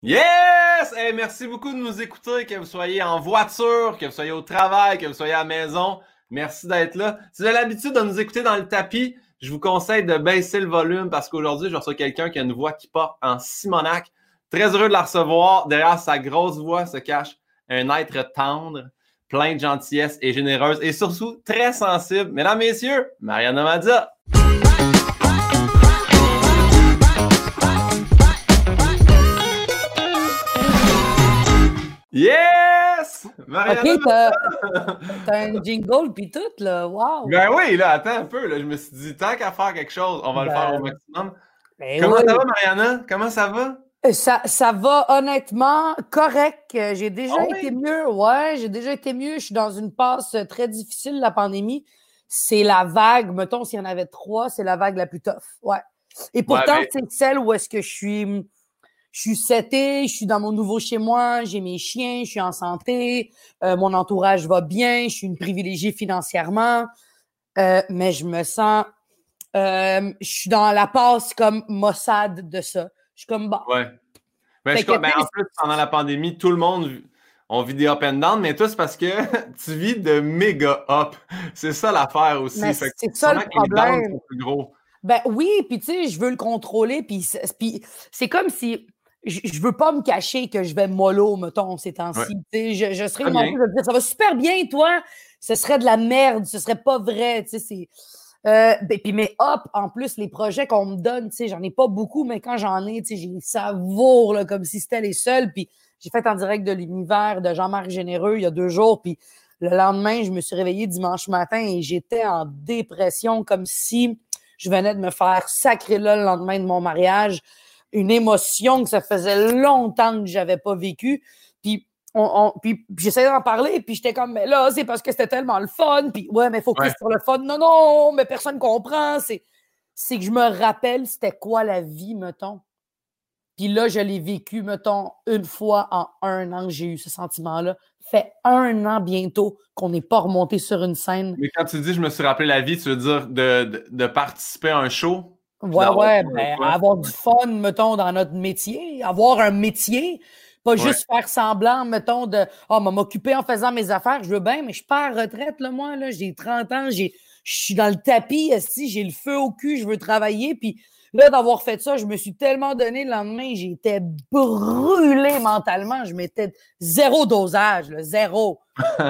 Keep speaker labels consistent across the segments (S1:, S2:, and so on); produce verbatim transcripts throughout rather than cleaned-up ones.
S1: Yes! Hey, merci beaucoup de nous écouter, que vous soyez en voiture, que vous soyez au travail, que vous soyez à la maison. Merci d'être là. Si vous avez l'habitude de nous écouter dans le tapis, je vous conseille de baisser le volume parce qu'aujourd'hui, je reçois quelqu'un qui a une voix qui porte en Simonac. Très heureux de la recevoir. Derrière sa grosse voix se cache un être tendre, plein de gentillesse et généreuse et surtout très sensible. Mesdames, messieurs, Mariana Mazza. Yes! Mariana!
S2: OK, t'as, t'as un jingle pis tout, là. Wow!
S1: Ben oui, là, attends un peu. Là, je me suis dit, tant qu'à faire quelque chose, on va le faire au
S2: Ben,
S1: maximum.
S2: ben
S1: Comment
S2: oui.
S1: ça va, Mariana? Comment ça va?
S2: Ça, ça va honnêtement correct. Euh, J'ai
S1: Ah
S2: déjà été
S1: oui?
S2: mieux. Ouais, j'ai déjà été mieux. Je suis dans une passe très difficile, la pandémie. C'est la vague, mettons, s'il y en avait trois, c'est la vague la plus tough. Ouais. Et
S1: Ouais,
S2: pourtant,
S1: mais
S2: c'est celle où est-ce que je suis. Je suis setée, je suis dans mon nouveau chez moi, j'ai mes chiens, je suis en santé, euh, mon entourage va bien, je suis une privilégiée financièrement, euh, mais je me sens, euh, je suis dans la passe comme Mossad de ça. Je suis comme, bah.
S1: ouais. Ben,
S2: Fait
S1: je,
S2: que,
S1: ben,
S2: tu
S1: en
S2: sais,
S1: plus, pendant la pandémie, tout le monde vit- on vit des up and down, mais toi, c'est parce que tu vis de méga up. C'est ça l'affaire aussi.
S2: mais
S1: Fait que
S2: c'est ça le
S1: sûrement que les downs
S2: problème.
S1: sont plus gros.
S2: Ben oui, puis tu sais, je veux le contrôler, puis c'est puis c'est comme si je, je veux pas me cacher que je vais mollo, mettons, ces
S1: Ouais.
S2: temps-ci. Tu sais, je, je serais
S1: Très
S2: menti
S1: bien.
S2: de dire ça va super bien, toi. Ce serait de la merde, ce serait pas vrai. Tu sais, c'est. Euh, ben, puis mais hop, en plus, les projets qu'on me donne, tu sais, j'en ai pas beaucoup, mais quand j'en ai, tu sais, j'ai savoure là, comme si c'était les seuls. Puis j'ai fait en direct de l'univers de Jean-Marc Généreux il y a deux jours, puis le lendemain, je me suis réveillée dimanche matin et j'étais en dépression, comme si je venais de me faire sacrer là le lendemain de mon mariage. Une émotion que ça faisait longtemps que j'avais pas vécue. Puis on, on, puis j'essayais d'en parler, puis j'étais comme, mais là, c'est parce que c'était tellement le fun, puis ouais, mais focus
S1: Ouais.
S2: sur le fun. Non, non, mais personne comprend. C'est, c'est que je me rappelle c'était quoi la vie, mettons. Puis là, je l'ai vécu, mettons, une fois en un an que j'ai eu ce sentiment-là. Fait un an bientôt qu'on n'est pas remonté sur une scène.
S1: Mais quand tu dis je me suis rappelé la vie, tu veux dire de, de, de participer à un show? Puis
S2: Ouais,
S1: d'avoir
S2: ouais, ben,
S1: quoi?
S2: avoir du fun, mettons, dans notre métier, avoir un métier, pas
S1: Ouais.
S2: juste faire semblant, mettons, de ah, oh, m'occuper en faisant mes affaires, je veux bien, mais je pars à retraite, là, moi, là, j'ai trente ans, j'ai, je suis dans le tapis, si j'ai le feu au cul, je veux travailler, puis là, d'avoir fait ça, je me suis tellement donné le lendemain, j'étais brûlé mentalement, je mettais zéro dosage, là, zéro.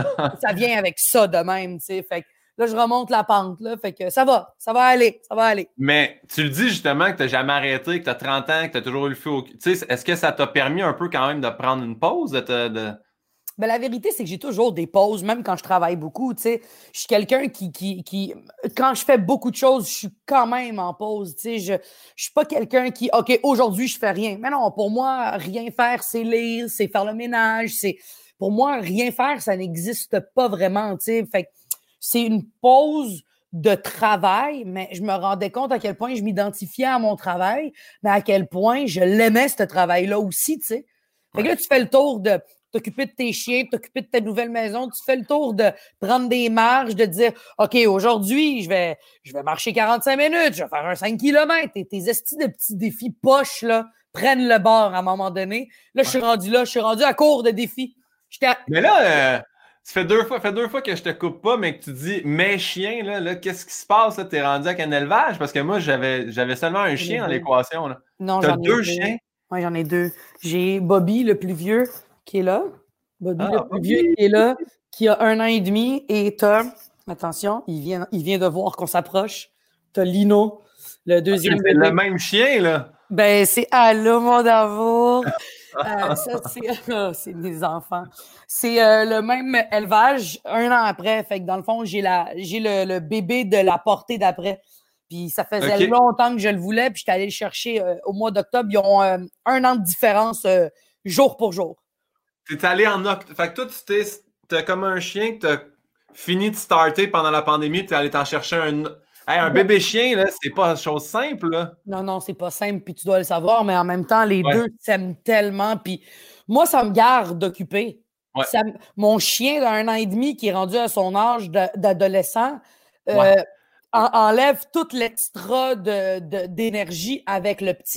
S2: Ça vient avec ça de même, tu sais, fait que là, je remonte la pente, là, fait que ça va, ça va aller, ça va aller.
S1: Mais tu le dis justement que tu n'as jamais arrêté, que tu as trente ans, que tu as toujours eu le feu au cul. Tu sais, est-ce que ça t'a permis un peu quand même de prendre une pause? De te, de...
S2: Ben, la vérité, c'est que j'ai toujours des pauses, même quand je travaille beaucoup. Tu sais, je suis quelqu'un qui, qui, qui, quand je fais beaucoup de choses, je suis quand même en pause. Tu sais, je, je suis pas quelqu'un qui, OK, aujourd'hui, je fais rien. Mais non, pour moi, rien faire, c'est lire, c'est faire le ménage, c'est, pour moi, rien faire, ça n'existe pas vraiment. Tu sais, fait que c'est une pause de travail, mais je me rendais compte à quel point je m'identifiais à mon travail, mais à quel point je l'aimais, ce travail-là aussi, tu sais. Fait que
S1: Ouais.
S2: là, tu fais le tour de t'occuper de tes chiens, t'occuper de ta nouvelle maison, tu fais le tour de prendre des marges, de dire OK, aujourd'hui, je vais, je vais marcher quarante-cinq minutes, je vais faire un cinq kilomètres. Et tes estis de petits défis poches, là, prennent le bord à un moment donné. Là, je suis
S1: Ouais.
S2: rendu là, je suis rendu à court de défis. J'étais à...
S1: Mais là, euh, ça fait deux fois, fait deux fois que je te coupe pas, mais que tu dis mes chiens, là, là qu'est-ce qui se passe? Tu es rendu avec un élevage? Parce que moi, j'avais j'avais seulement un
S2: J'en ai
S1: chien dans
S2: deux.
S1: l'équation. Là.
S2: Non,
S1: T'as
S2: j'en ai
S1: deux
S2: deux.
S1: chiens?
S2: Oui, j'en ai deux. J'ai Bobby, le plus vieux, qui est là. Bobby, le
S1: Ah,
S2: plus vieux,
S1: Bobby!
S2: qui est là, qui a un an et demi. Et t'as, attention, il vient, il vient de voir qu'on s'approche. T'as Lino, le
S1: Ok,
S2: deuxième
S1: c'est le
S2: bébé.
S1: même chien, là.
S2: Ben, c'est allô, mon amour. Euh, ça, c'est, ah, c'est mes enfants. C'est euh, le même élevage un an après. Fait que dans le fond, j'ai la, j'ai le, le bébé de la portée d'après. Puis ça faisait
S1: OK.
S2: longtemps que je le voulais. Puis j'étais allé le chercher euh, au mois d'octobre. Ils ont euh, un an de différence euh, jour pour jour.
S1: T'es allé en octobre. Fait que toi, tu t'es, t'as comme un chien que t'as fini de starter pendant la pandémie, t'es allé t'en chercher un. Hey, un
S2: Ouais.
S1: bébé chien, là, c'est pas une chose simple, là.
S2: Non, non, c'est pas simple, puis tu dois le savoir, mais en même temps, les
S1: Ouais,
S2: deux s'aiment tellement. Puis moi, ça me garde occupé.
S1: ouais,
S2: Ça me- Mon chien d'un an et demi qui est rendu à son âge d'a- d'adolescent
S1: ouais.
S2: euh, en- enlève toute l'extra de, de- d'énergie avec le petit.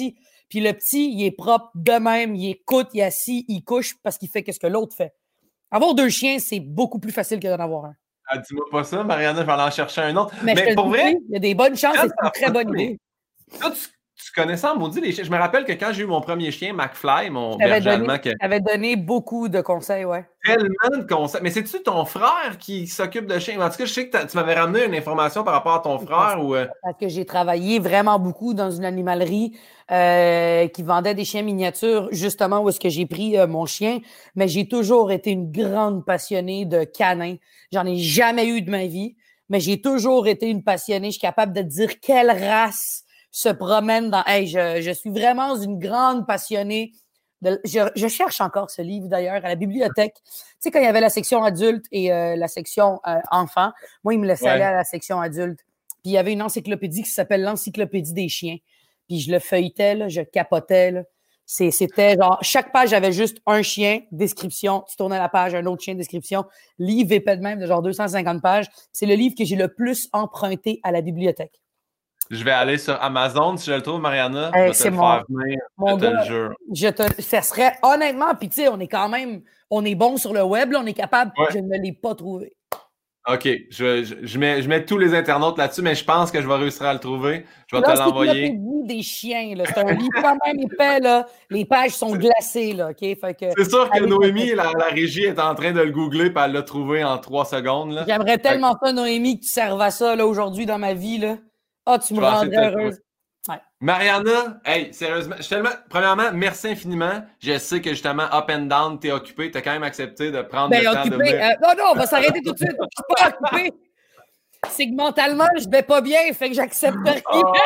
S2: Puis le petit, il est propre de même, il écoute, il est assis, il couche parce qu'il fait ce que l'autre fait. Avoir deux chiens, c'est beaucoup plus facile que d'en avoir un.
S1: Ah, dis-moi pas ça, Mariana, je vais aller en chercher un autre.
S2: Mais,
S1: Mais pour
S2: dis,
S1: vrai,
S2: il y a des bonnes chances, c'est une très bonne idée.
S1: Toi, tu, tu connais ça, maudit, les chiens. Je me rappelle que quand j'ai eu mon premier chien, McFly, mon
S2: berger
S1: berger allemand...
S2: Tu avais donné beaucoup de conseils, ouais.
S1: Tellement de conseils. Mais c'est-tu ton frère qui s'occupe de chiens? En tout cas, je sais que tu m'avais ramené une information par rapport à ton frère. Ou...
S2: Parce que j'ai travaillé vraiment beaucoup dans une animalerie euh, qui vendait des chiens miniatures, justement où est-ce que j'ai pris euh, mon chien. Mais j'ai toujours été une grande passionnée de canins. J'en ai jamais eu de ma vie, mais j'ai toujours été une passionnée. Je suis capable de dire quelle race se promène dans... Hey, je, je suis vraiment une grande passionnée. De... Je, je cherche encore ce livre, d'ailleurs, à la bibliothèque. Tu sais, quand il y avait la section adulte et euh, la section euh, enfant, moi, il me laissait ouais. aller à la section adulte. Puis il y avait une encyclopédie qui s'appelle l'Encyclopédie des chiens. Puis je le feuilletais, là, je capotais. Là. C'est, c'était genre, chaque page avait juste un chien, description. Tu tournais la page, un autre chien, description. Livre épais de même, de genre deux cent cinquante pages. C'est le livre que j'ai le plus emprunté à la bibliothèque.
S1: Je vais aller sur Amazon, si je le trouve, Mariana,
S2: hey,
S1: je vais te le mon, faire venir,
S2: mon
S1: je
S2: gars,
S1: te le jure.
S2: Je te, ça serait, honnêtement, puis tu sais, on est quand même, on est bon sur le web, là, on est capable, ouais. Je ne l'ai pas trouvé.
S1: OK, je, je, je, mets, je mets tous les internautes là-dessus, mais je pense que je vais réussir à le trouver. Je vais là, te l'envoyer.
S2: C'est des chiens, là. C'est un livre quand même épais, là. Les pages sont glacées, là, OK? Fait que,
S1: c'est sûr que Noémie, la, la régie, est en train de le googler et elle l'a trouvé en trois secondes, là.
S2: J'aimerais tellement ça, Noémie, que tu serves à ça, là, aujourd'hui, dans ma vie, là. Ah, oh, tu me rendrais heureuse.
S1: Ouais. Mariana, hey, sérieusement, je tellement, premièrement, merci infiniment. Je sais que justement, up and down, t'es occupé, t'as quand même accepté de prendre ben, le temps
S2: occupé,
S1: de venir...
S2: euh, non, non, on va s'arrêter tout de suite. Je suis pas occupé. C'est que mentalement, je vais pas bien, fait que j'accepte rien.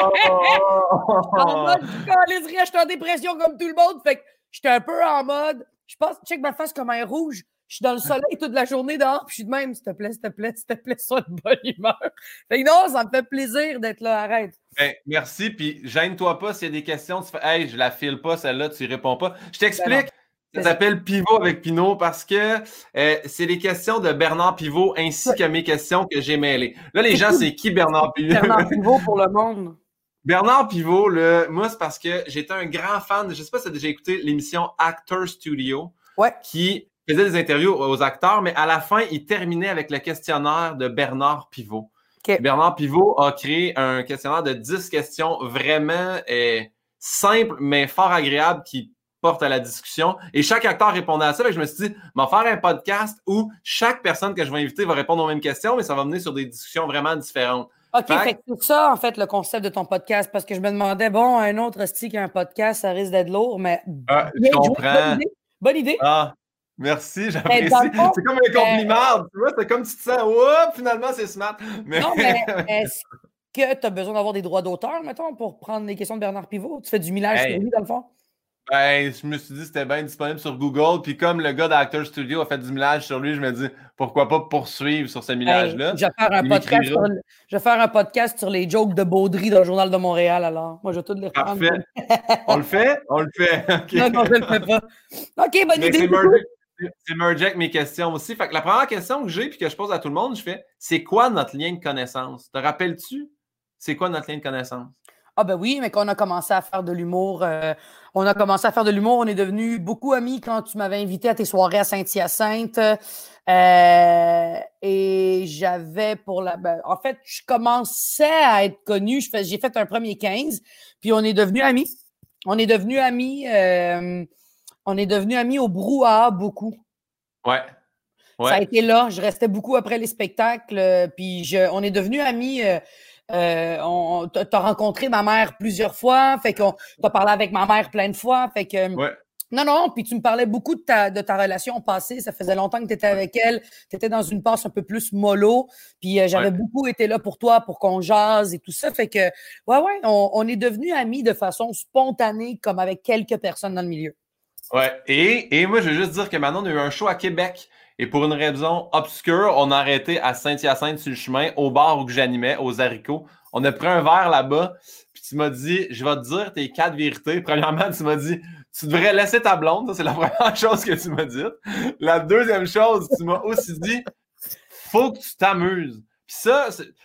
S2: Oh! En mode, je suis en dépression comme tout le monde, fait que j'étais un peu en mode, je pense, check ma face comme un rouge. Je suis dans le soleil toute la journée dehors, puis je suis de même, s'il te plaît, s'il te plaît, s'il te plaît, sois de bonne humeur. Fait que non, ça me fait plaisir d'être là, arrête.
S1: Ben, merci, puis gêne-toi pas s'il y a des questions, tu fais « Hey, je la file pas, celle-là, tu y réponds pas. » Je t'explique, ben ça s'appelle Pivot avec Pinot parce que euh, c'est les questions de Bernard Pivot ainsi que mes questions que j'ai mêlées. Là, les gens, c'est qui Bernard Pivot?
S2: Bernard Pivot pour le monde.
S1: Bernard Pivot, là, moi, c'est parce que j'étais un grand fan, je sais pas si tu as déjà écouté l'émission Actor Studio,
S2: ouais.
S1: qui faisait des interviews aux acteurs, mais à la fin, il terminait avec le questionnaire de Bernard Pivot. Okay. Bernard Pivot a créé un questionnaire de dix questions vraiment euh, simples, mais fort agréables qui portent à la discussion. Et chaque acteur répondait à ça. Et je me suis dit, je vais faire un podcast où chaque personne que je vais inviter va répondre aux mêmes questions, mais ça va mener sur des discussions vraiment différentes.
S2: OK, fait, fait que c'est ça, en fait, le concept de ton podcast, parce que je me demandais, bon, un autre style qu'un podcast, ça risque d'être lourd, mais...
S1: Ah, je comprends.
S2: Bonne idée. Bonne idée.
S1: Ah. Merci, j'apprécie. C'est comme un compliment, euh, tu vois, c'est comme si tu te sens, oups, finalement, c'est smart. Mais...
S2: Non, mais est-ce que tu as besoin d'avoir des droits d'auteur, mettons, pour prendre les questions de Bernard Pivot? Tu fais du millage hey. sur lui, dans le fond?
S1: Ben, je me suis dit que c'était bien disponible sur Google, puis comme le gars d'Actor Studio a fait du millage sur lui, je me dis, pourquoi pas poursuivre sur ce millage-là?
S2: Hey, je, vais faire un podcast sur, je vais faire un podcast sur les jokes de Baudry dans le Journal de Montréal, alors. Moi, je vais tout les reprendre.
S1: Parfait. On le fait? On le fait. Okay.
S2: Non, non, je le fais pas. OK, bonne
S1: mais
S2: idée.
S1: C'est mergé avec mes questions aussi. Fait que la première question que j'ai et que je pose à tout le monde, je fais, c'est quoi notre lien de connaissance? Te rappelles-tu? C'est quoi notre lien de connaissance?
S2: Ah ben oui, mais quand on a commencé à faire de l'humour, euh, on a commencé à faire de l'humour, on est devenus beaucoup amis quand tu m'avais invité à tes soirées à Saint-Hyacinthe. Euh, et j'avais pour la... Ben, en fait, je commençais à être connue. Je fais, j'ai fait un premier quinze, puis on est devenus amis. On est devenus amis... Euh, On est devenus amis au brouhaha beaucoup.
S1: Ouais. ouais.
S2: Ça a été là. Je restais beaucoup après les spectacles. Euh, puis je, on est devenus amis. Euh, euh, on, t'as rencontré ma mère plusieurs fois. Fait qu'on t'as parlé avec ma mère plein de fois. Fait que.
S1: Ouais.
S2: Non, non, puis tu me parlais beaucoup de ta, de ta relation passée. Ça faisait longtemps que tu étais avec elle. Tu étais dans une passe un peu plus mollo. Puis euh, j'avais ouais. beaucoup été là pour toi, pour qu'on jase et tout ça. Fait que, ouais, ouais, on, on est devenus amis de façon spontanée, comme avec quelques personnes dans le milieu.
S1: Ouais, et, et moi, je veux juste dire que maintenant, on a eu un show à Québec. Et pour une raison obscure, on a arrêté à Saint-Hyacinthe sur le chemin, au bar où j'animais, aux haricots. On a pris un verre là-bas. Puis tu m'as dit, je vais te dire tes quatre vérités. Premièrement, tu m'as dit, tu devrais laisser ta blonde. Ça, c'est la première chose que tu m'as dit. La deuxième chose, tu m'as aussi dit, faut que tu t'amuses. Puis ça, c'est,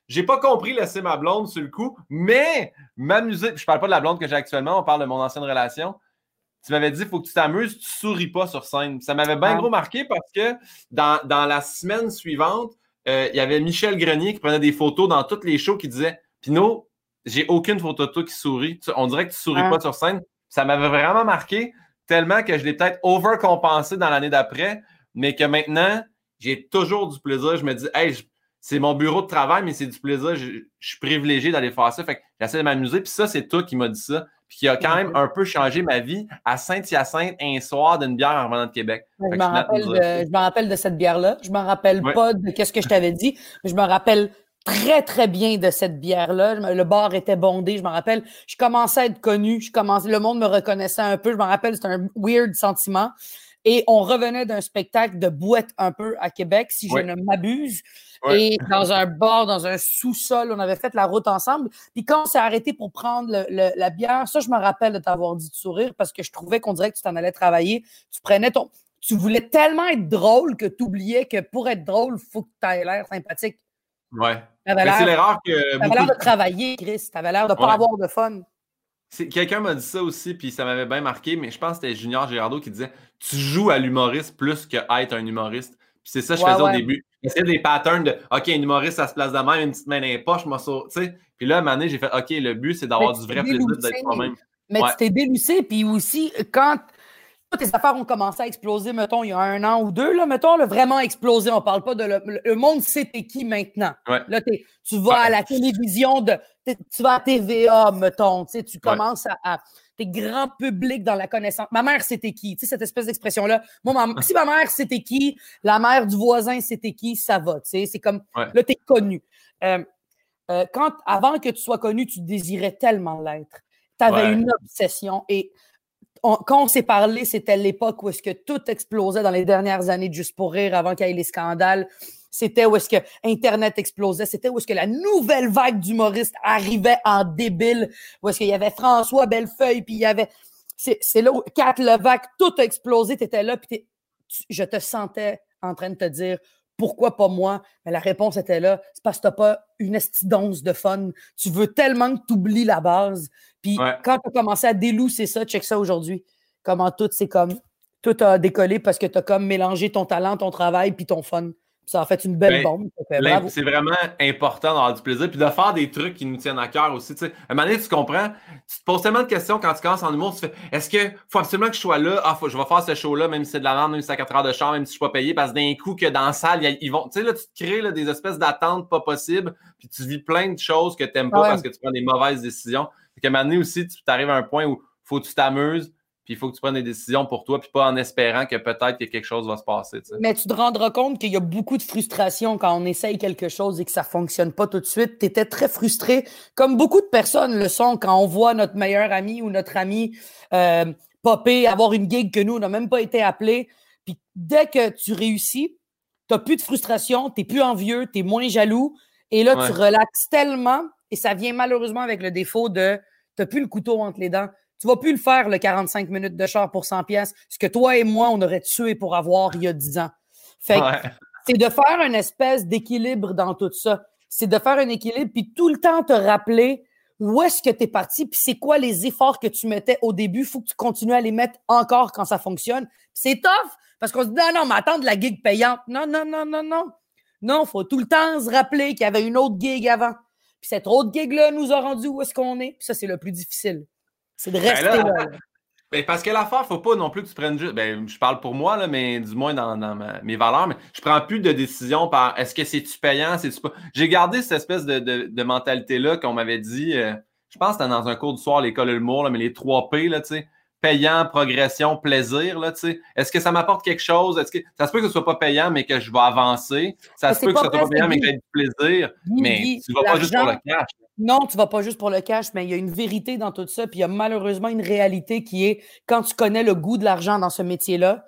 S1: j'ai pas compris laisser ma blonde sur le coup, mais m'amuser. Je parle pas de la blonde que j'ai actuellement, on parle de mon ancienne relation. Tu m'avais dit, il faut que tu t'amuses, tu souris pas sur scène. Ça m'avait bien
S2: Ouais.
S1: gros marqué parce que dans, dans la semaine suivante, euh, il y avait Michel Grenier qui prenait des photos dans toutes les shows qui disait Pino, j'ai aucune photo de toi qui sourit. On dirait que tu souris
S2: Ouais.
S1: pas sur scène. Ça m'avait vraiment marqué tellement que je l'ai peut-être overcompensé dans l'année d'après, mais que maintenant, j'ai toujours du plaisir. Je me dis, hey, je, c'est mon bureau de travail, mais c'est du plaisir. Je, je suis privilégié d'aller faire ça. Fait que j'essaie de m'amuser. Puis ça, c'est toi qui m'as dit ça. Puis qui a quand même un peu changé ma vie à Saint-Hyacinthe un soir d'une bière en revenant de Québec.
S2: Je me rappelle de, je me rappelle de cette bière-là. Je me rappelle
S1: ouais.
S2: pas de qu'est-ce que je t'avais dit, mais je me rappelle très, très bien de cette bière-là. Le bar était bondé. Je me rappelle, je commençais à être connu. Je commençais, le monde me reconnaissait un peu. Je me rappelle, c'était un weird sentiment. Et on revenait d'un spectacle de boîte un peu à Québec, si
S1: ouais.
S2: je ne m'abuse.
S1: Ouais.
S2: Et dans un bar, dans un sous-sol, on avait fait la route ensemble. Puis quand on s'est arrêté pour prendre le, le, la bière, ça, je me rappelle de t'avoir dit de sourire parce que je trouvais qu'on dirait que tu t'en allais travailler. Tu prenais ton... Tu voulais tellement être drôle que tu oubliais que pour être drôle, il faut que tu aies l'air sympathique.
S1: Ouais. Mais c'est l'erreur que...
S2: Tu avais l'air de travailler, Chris. Tu avais l'air de ne pas
S1: ouais.
S2: avoir de fun.
S1: Quelqu'un m'a dit ça aussi, puis ça m'avait bien marqué, mais je pense que c'était Junior Girardeau qui disait « Tu joues à l'humoriste plus qu'être un humoriste. » Puis c'est ça que je
S2: ouais,
S1: faisais
S2: ouais.
S1: au début. J'essayais des patterns de « OK, un humoriste, ça se place de même, une petite main dans les poches, moi ça. » Tu sais. Puis là, à un moment donné, j'ai fait « OK, le but, c'est d'avoir du vrai plaisir d'être toi-même. »
S2: Mais
S1: ouais.
S2: tu t'es délucé, puis aussi, quand tes affaires ont commencé à exploser, mettons, il y a un an ou deux, là, mettons, là, vraiment exploser. On parle pas de... Le, le monde sait t'es qui maintenant.
S1: Ouais.
S2: Là, t'es, tu vas ouais. à la télévision, de, tu vas à T V A, mettons, tu sais, tu commences ouais. à... à t'es grand public dans la connaissance. Ma mère, c'était qui? Tu sais, cette espèce d'expression-là. Moi, ma, si ma mère, c'était qui? La mère du voisin, c'était qui? Ça va, tu sais. C'est comme...
S1: Ouais.
S2: Là, t'es connu. Euh, euh, quand, avant que tu sois connu, tu désirais tellement l'être. T'avais ouais. une obsession et... On, quand on s'est parlé, c'était l'époque où est-ce que tout explosait dans les dernières années de Juste pour rire avant qu'il y ait les scandales. C'était où est-ce que Internet explosait. C'était où est-ce que la nouvelle vague d'humoristes arrivait en débile. Où est-ce qu'il y avait François Bellefeuille, puis il y avait... C'est, c'est là où Kat Levac, tout a explosé. T'étais là, puis tu, je te sentais en train de te dire « Pourquoi pas moi? » Mais la réponse était là. C'est parce que t'as pas une estidonce de fun. Tu veux tellement que tu oublies la base. Puis ouais. quand tu as commencé à délousser ça, check ça aujourd'hui. Comment tout, c'est comme, tout a décollé parce que tu as comme mélangé ton talent, ton travail, puis ton fun. Puis ça a fait une belle bombe.
S1: Ben, c'est vraiment important d'avoir du plaisir, puis de faire des trucs qui nous tiennent à cœur aussi. T'sais. À un moment donné, tu comprends, tu te poses tellement de questions quand tu commences en humour, tu fais, est-ce qu'il faut absolument que je sois là? Ah, faut, je vais faire ce show-là, même si c'est de la merde, même si c'est à quatre heures de char, même si je suis pas payé, parce que d'un coup, que dans la salle, ils vont, tu sais, là, tu te crées là, des espèces d'attentes pas possibles, puis tu vis plein de choses que tu n'aimes pas ouais. parce que tu prends des mauvaises décisions. Fait qu'à un moment donné aussi, tu arrives à un point où faut que tu t'amuses, puis il faut que tu prennes des décisions pour toi, puis pas en espérant que peut-être que quelque chose va se passer. T'sais.
S2: Mais tu te rendras compte qu'il y a beaucoup de frustration quand on essaye quelque chose et que ça ne fonctionne pas tout de suite. Tu étais très frustré, comme beaucoup de personnes le sont quand on voit notre meilleur ami ou notre ami euh, popper, avoir une gig que nous, on n'a même pas été appelés. Puis dès que tu réussis, tu n'as plus de frustration, tu n'es plus envieux, tu es moins jaloux. Et là, ouais. tu relaxes tellement, et ça vient malheureusement avec le défaut de tu n'as plus le couteau entre les dents. Tu vas plus le faire, le quarante-cinq minutes de char pour cent piastres, ce que toi et moi, on aurait tué pour avoir il y a dix ans. Fait que ouais. c'est de faire une espèce d'équilibre dans tout ça. C'est de faire un équilibre, puis tout le temps te rappeler où est-ce que tu es parti, puis c'est quoi les efforts que tu mettais au début. Il faut que tu continues à les mettre encore quand ça fonctionne. Puis c'est tough, parce qu'on se dit, non, non, mais attends de la gig payante. Non, non, non, non, non. Non, il faut tout le temps se rappeler qu'il y avait une autre gig avant. Puis cette autre gig-là nous a rendu où est-ce qu'on est. Puis ça, c'est le plus difficile. C'est de rester ben là. là.
S1: Ben parce que l'affaire, faut pas non plus que tu prennes juste. Ben, je parle pour moi, là, mais du moins dans, dans ma, mes valeurs, mais je prends plus de décision par est-ce que c'est-tu payant, c'est-tu pas. J'ai gardé cette espèce de, de, de mentalité-là qu'on m'avait dit. Euh, je pense que c'était dans un cours du soir, l'école de l'humour, là, mais les trois P, là, tu sais. Payant, progression, plaisir, là, tu sais. Est-ce que ça m'apporte quelque chose? Est-ce que ça se peut que ce soit pas payant, mais que je vais avancer? Ça mais se peut que ce soit pas payant, mais que j'ai du plaisir. Guy, mais Guy, tu vas pas juste pour le cash.
S2: Non, tu vas pas juste pour le cash, mais il y a une vérité dans tout ça, puis il y a malheureusement une réalité qui est, quand tu connais le goût de l'argent dans ce métier-là,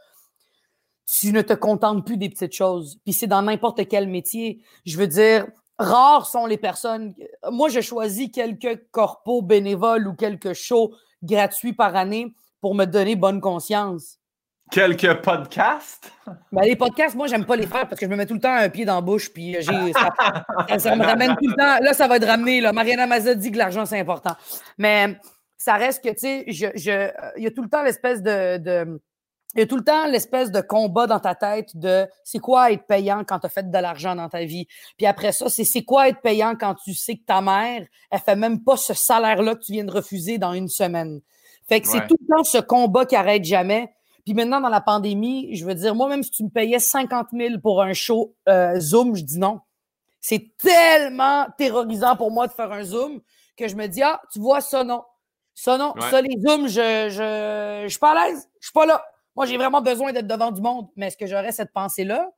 S2: tu ne te contentes plus des petites choses. Puis c'est dans n'importe quel métier. Je veux dire, rares sont les personnes... Moi, je choisis quelques corpos bénévoles ou quelques shows gratuits par année pour me donner bonne conscience.
S1: Quelques podcasts?
S2: Ben, les podcasts, moi, j'aime pas les faire parce que je me mets tout le temps un pied dans la bouche, puis j'ai, ça, ça, ça me ramène tout le temps. Là, ça va être ramené. Là. Mariana Mazza dit que l'argent, c'est important. Mais ça reste que, tu sais, je, je, il y a tout le temps l'espèce de... de Il y a tout le temps l'espèce de combat dans ta tête de c'est quoi être payant quand tu as fait de l'argent dans ta vie. Puis après ça, c'est c'est quoi être payant quand tu sais que ta mère, elle fait même pas ce salaire-là que tu viens de refuser dans une semaine. Fait que ouais. C'est tout le temps ce combat qui arrête jamais. Puis maintenant, dans la pandémie, je veux dire, moi, même si tu me payais cinquante mille pour un show euh, Zoom, je dis non. C'est tellement terrorisant pour moi de faire un Zoom que je me dis, ah, tu vois, ça, non. Ça, non. Ouais. Ça, les Zooms, je, je, je suis pas à l'aise. Je suis pas là. Moi, j'ai vraiment besoin d'être devant du monde. Mais est-ce que j'aurais cette pensée-là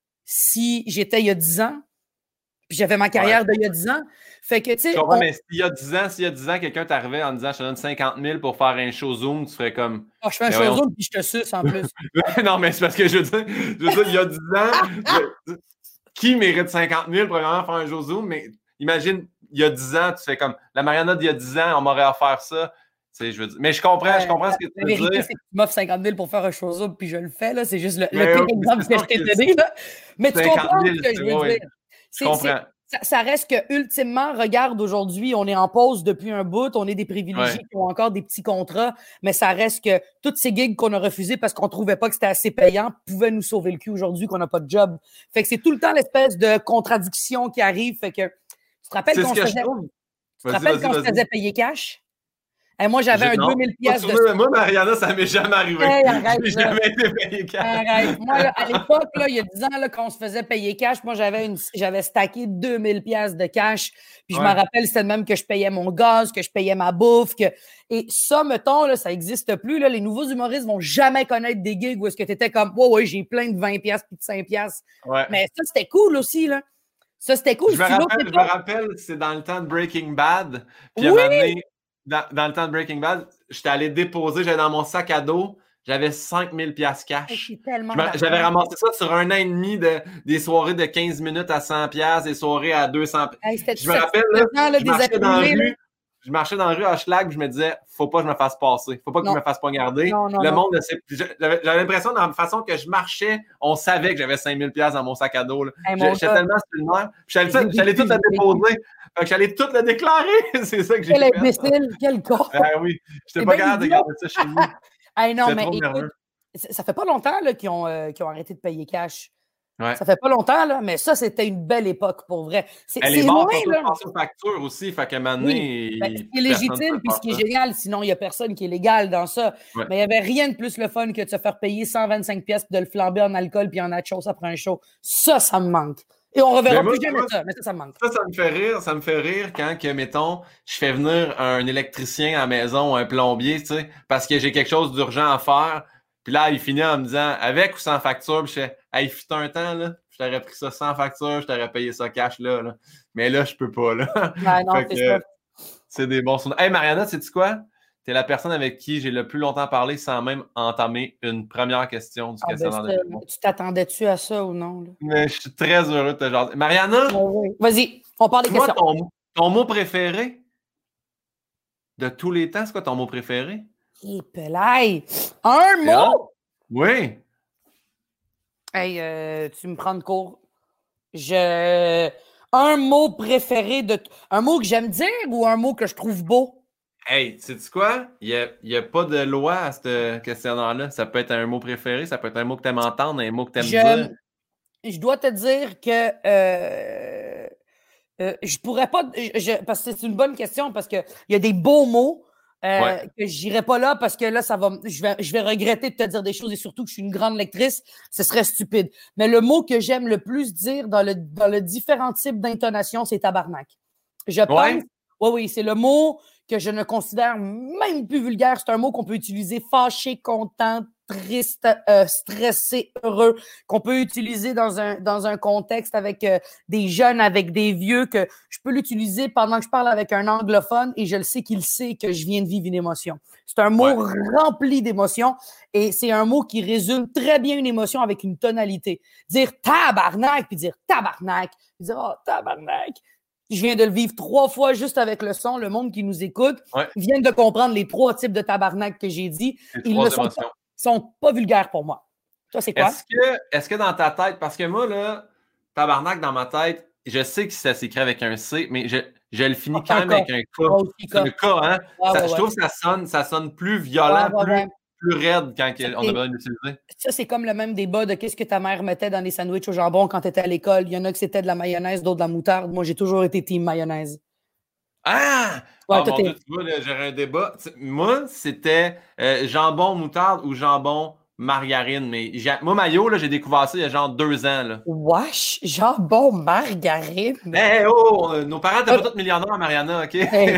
S2: si j'étais il y a dix ans, puis j'avais ma carrière ouais. d'il y a dix ans? Fait que, tu sais...
S1: On... mais s'il y a dix ans, s'il y a dix ans, quelqu'un t'arrivait en disant « Je te donne cinquante mille pour faire un show Zoom », tu ferais comme...
S2: Ah, je fais un show on... Zoom, puis je te suce en plus.
S1: Non, mais c'est parce que je veux dire, je veux dire il y a dix ans, qui mérite cinquante mille pour vraiment faire un show Zoom? Mais imagine, il y a dix ans, tu fais comme... La Mariana d'il y a dix ans, on m'aurait offert ça. Je veux dire. Mais je comprends, euh, je comprends ce que tu veux dire. La vérité,
S2: c'est que tu m'offres cinquante mille pour faire un show Zoom, puis je le fais. Là. C'est juste le, le pire exemple que je t'ai donné. Là. Mais tu comprends ce que je veux
S1: ouais.
S2: dire.
S1: Je comprends.
S2: Ça, ça reste que, ultimement, regarde, aujourd'hui, on est en pause depuis un bout, on est des privilégiés ouais. qui ont encore des petits contrats, mais ça reste que toutes ces gigs qu'on a refusées parce qu'on trouvait pas que c'était assez payant pouvaient nous sauver le cul aujourd'hui qu'on n'a pas de job. Fait que c'est tout le temps l'espèce de contradiction qui arrive. Fait que, tu te rappelles qu'on se faisait, tu te rappelles qu'on se faisait payer cash? Hey, moi, j'avais un deux mille piastres de...
S1: Moi, Mariana, ça m'est jamais arrivé.
S2: Hey, arrête,
S1: j'ai jamais été payé cash.
S2: Arrête. Moi, là, à l'époque, là, il y a dix ans là, qu'on se faisait payer cash, moi, j'avais, une... j'avais stacké deux mille piastres de cash. Puis je ouais. me rappelle, c'était même que je payais mon gaz, que je payais ma bouffe. Que... Et ça, mettons, là, ça n'existe plus. Là. Les nouveaux humoristes vont jamais connaître des gigs où est-ce que tu étais comme « Ouais, ouais, j'ai plein de vingt piastres puis de cinq piastres. Ouais. » Mais ça, c'était cool aussi, là. Ça, c'était cool.
S1: Je me rappelle, je me rappelle, c'est dans le temps de Breaking Bad. Puis oui! à donné, Dans, dans le temps de Breaking Bad, j'étais allé déposer, j'avais dans mon sac à dos, j'avais cinq mille piastres cash. J'avais ramassé ça sur un an et demi de, des soirées de quinze minutes à cent piastres, des soirées à deux cents. Hey, je me rappelle, là, là, je, marchais dans la rue, je marchais dans la rue à Schlag, je me disais, faut pas que je me fasse passer, faut pas que non. je me fasse pas garder. Non, non, le non. monde, j'avais l'impression, dans la façon que je marchais, on savait que j'avais cinq mille piastres dans mon sac à dos. Hey, j'étais tellement stupide. J'allais tout le déposer. J'allais tout le déclarer. C'est ça que j'ai
S2: quel
S1: fait.
S2: Quel imbécile, quel con.
S1: Ben oui, je n'étais pas capable de garder ça chez nous.
S2: Hey, non, mais écoute, ça fait pas longtemps là, qu'ils, ont, euh, qu'ils ont arrêté de payer cash.
S1: Ouais.
S2: Ça fait pas longtemps, là, mais ça, c'était une belle époque, pour vrai. C'est,
S1: Elle
S2: c'est
S1: est morte
S2: loin,
S1: pour toute facture aussi, fait qu'à un moment donné...
S2: Oui. Ben, c'est légitime, puis ce qui est génial, sinon il n'y a personne qui est légal dans ça. Ouais. Mais il n'y avait rien de plus le fun que de se faire payer cent vingt-cinq piastres de le flamber en alcool puis en nachos après un show. Ça, ça me manque. Et on reverra moi, plus jamais moi, ça, mais ça, ça me manque.
S1: Ça, ça me fait rire. Ça me fait rire quand, que, mettons, je fais venir un électricien à la maison ou un plombier, tu sais, parce que j'ai quelque chose d'urgent à faire. Puis là, il finit en me disant, avec ou sans facture? Puis je fais, hey, il fut un temps, là, je t'aurais pris ça sans facture, je t'aurais payé ça cash, là. là. Mais là, je peux pas, là.
S2: Ouais, non, c'est
S1: que, c'est des bons souvenirs. Hey, Mariana, sais-tu quoi? T'es la personne avec qui j'ai le plus longtemps parlé sans même entamer une première question du ah questionnaire ben, de
S2: Tu t'attendais-tu à ça ou non? Là?
S1: Mais je suis très heureux de te jaser. Mariana?
S2: Oui, oui. Vas-y, on parle des questions.
S1: Ton, ton mot préféré de tous les temps, c'est quoi ton mot préféré?
S2: Et pelaille! Un mot? Là?
S1: Oui.
S2: Hey, euh, tu me prends de court. Je... Un mot préféré de... Un mot que j'aime dire ou un mot que je trouve beau?
S1: Hey, sais-tu quoi? Il n'y a, a pas de loi à ce questionnaire-là. Ça peut être un mot préféré, ça peut être un mot que tu aimes entendre, un mot que tu aimes dire.
S2: Je dois te dire que euh, euh, je pourrais pas... Je, parce que c'est une bonne question, parce qu'il y a des beaux mots euh, ouais. que j'irai pas là, parce que là, ça va, je, vais, je vais regretter de te dire des choses, et surtout que je suis une grande lectrice, ce serait stupide. Mais le mot que j'aime le plus dire dans le, dans le différent type d'intonation, c'est tabarnak. Je pense... Ouais. Oui, oui, c'est le mot que je ne considère même plus vulgaire. C'est un mot qu'on peut utiliser fâché, content, triste, euh, stressé, heureux, qu'on peut utiliser dans un, dans un contexte avec euh, des jeunes, avec des vieux, que je peux l'utiliser pendant que je parle avec un anglophone et je le sais qu'il sait que je viens de vivre une émotion. C'est un mot ouais. rempli d'émotions et c'est un mot qui résume très bien une émotion avec une tonalité. Dire tabarnak, puis dire tabarnak, puis dire oh tabarnak. Je viens de le vivre trois fois juste avec le son. Le monde qui nous écoute ouais. vient de comprendre les trois types de tabarnak que j'ai dit. Ils ne, sont pas, sont pas vulgaires pour moi. Toi, c'est quoi?
S1: Est-ce que, est-ce que dans ta tête, parce que moi, là, tabarnak, dans ma tête, je sais que ça s'écrit avec un C, mais je, je le finis quand même avec un K. C'est un K, hein?
S2: Ouais,
S1: ça,
S2: ouais,
S1: je
S2: ouais.
S1: trouve que ça sonne, ça sonne plus violent,
S2: ouais, ouais,
S1: plus,
S2: ouais.
S1: plus raide quand
S2: Ça,
S1: on a besoin d'utiliser.
S2: Ça, c'est comme le même débat de qu'est-ce que ta mère mettait dans les sandwichs au jambon quand tu étais à l'école. Il y en a que c'était de la mayonnaise, d'autres de la moutarde. Moi, j'ai toujours été team mayonnaise.
S1: Ah!
S2: Ouais,
S1: oh
S2: toi,
S1: mon
S2: t'es-
S1: Dieu, tu vois, là, j'aurais un débat. Tu sais, moi, c'était euh, jambon moutarde ou jambon margarine. Mais j'ai- moi, Mayo, là, j'ai découvert ça il y a genre deux ans. Là.
S2: Wesh, jambon, margarine.
S1: Hey, oh, euh, nos parents n'étaient
S2: Ah.
S1: pas tous millionnaires, Mariana, OK?
S2: Hey,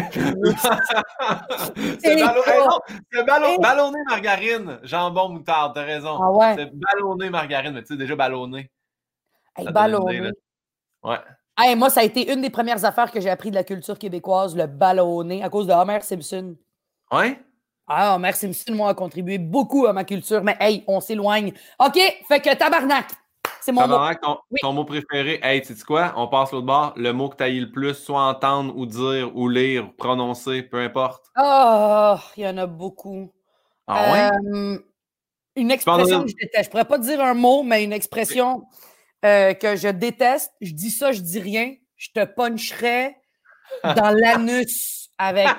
S1: c'est
S2: Hey,
S1: ballon...
S2: toi.
S1: hey, non, c'est ballon...
S2: Hey.
S1: ballonné margarine, jambon moutarde, t'as raison.
S2: Ah ouais?
S1: C'est ballonné margarine, mais tu sais, déjà ballonné.
S2: Hey,
S1: Ça donne une idée,
S2: ballonné.
S1: là. Ouais.
S2: Hey, moi, ça a été une des premières affaires que j'ai appris de la culture québécoise, le ballonné, à cause de Homer Simpson.
S1: Ouais?
S2: Ah, Homer Simpson, moi, a contribué beaucoup à ma culture, mais hey, on s'éloigne. OK, fait que tabarnak, c'est mon mot.
S1: Tabarnak, ton,
S2: Oui.
S1: ton mot préféré, hey, tu sais quoi? On passe l'autre bord. Le mot que t'as eu le plus, soit entendre ou dire ou lire ou prononcer, peu importe.
S2: Ah, il y en a beaucoup.
S1: Ah ouais?
S2: Euh, une expression que je déteste. Je pourrais pas te dire un mot, mais une expression euh, que je déteste. Je dis ça, je dis rien. Je te puncherais dans l'anus avec.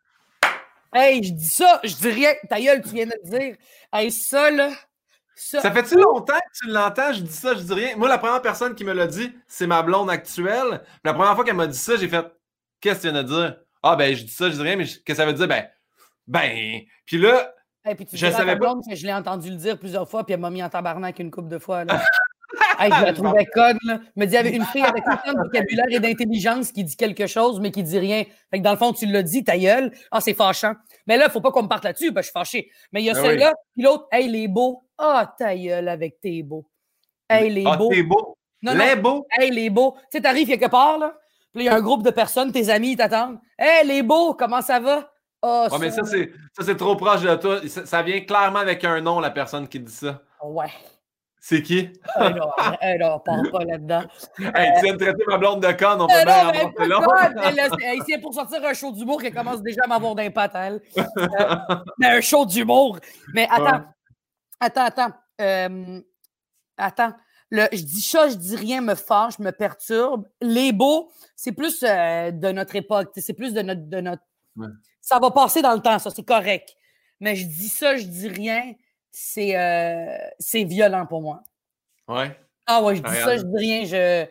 S2: Hey, je dis ça, je dis rien. Ta gueule, tu viens de le dire. Hey, ça, là. Ça,
S1: Ça fait-tu longtemps que tu l'entends? Je dis ça, je dis rien. Moi, la première personne qui me l'a dit, c'est ma blonde actuelle. Puis la première fois qu'elle m'a dit ça, j'ai fait qu'est-ce que tu viens de dire? Ah, ben, je dis ça, je dis rien, mais qu'est-ce que ça veut dire? Ben, ben. Puis là,
S2: hey, puis tu
S1: je
S2: diras à
S1: savais
S2: ta
S1: pas.
S2: blonde que je l'ai entendu le dire plusieurs fois, puis elle m'a mis en tabarnak une couple de fois. Là. Hey, je la trouvais conne. Là. Je me dis, avec une fille avec autant de vocabulaire et d'intelligence qui dit quelque chose, mais qui dit rien. Fait que dans le fond, tu l'as dit, ta gueule. Ah, c'est fâchant. Mais là, il faut pas qu'on me parte là-dessus, parce que je suis fâché. Mais il y a
S1: Ben
S2: celle-là,
S1: oui.
S2: puis l'autre, hey, les beaux. Ah, ta gueule avec tes beaux. Hey, les
S1: Ah,
S2: beaux.
S1: t'es beau.
S2: Non,
S1: Les
S2: non.
S1: beaux.
S2: Hey, les beaux. Tu sais, t'arrives quelque part, là, puis il y a un groupe de personnes, tes amis, ils t'attendent. Hey, les beaux, comment ça va? Ah,
S1: Ouais, mais ça, c'est, ça, c'est trop proche de toi. Ça, ça vient clairement avec un nom, la personne qui dit ça.
S2: Ouais.
S1: C'est qui?
S2: Hey, non, hey, non, parle pas là-dedans.
S1: Hey, tu viens de traiter ma blonde de conne, on peut
S2: Euh,
S1: bien
S2: non, mais
S1: ramasser
S2: pas
S1: là.
S2: conne, mais là, c'est- hey, c'est pour sortir un show d'humour qui commence déjà à m'avoir d'un pattes, elle. Euh, mais un show d'humour. Mais attends,
S1: Ouais.
S2: attends, attends. Euh, attends. Le, je dis ça, je dis rien, me fâche, me perturbe. Les beaux, c'est plus euh, de notre époque. C'est plus de notre, de notre.
S1: Ouais.
S2: Ça va passer dans le temps, ça, c'est correct. Mais je dis ça, je dis rien, c'est euh, c'est violent pour moi.
S1: Ouais.
S2: Ah ouais, je dis
S1: Regarde.
S2: ça, je dis rien, je.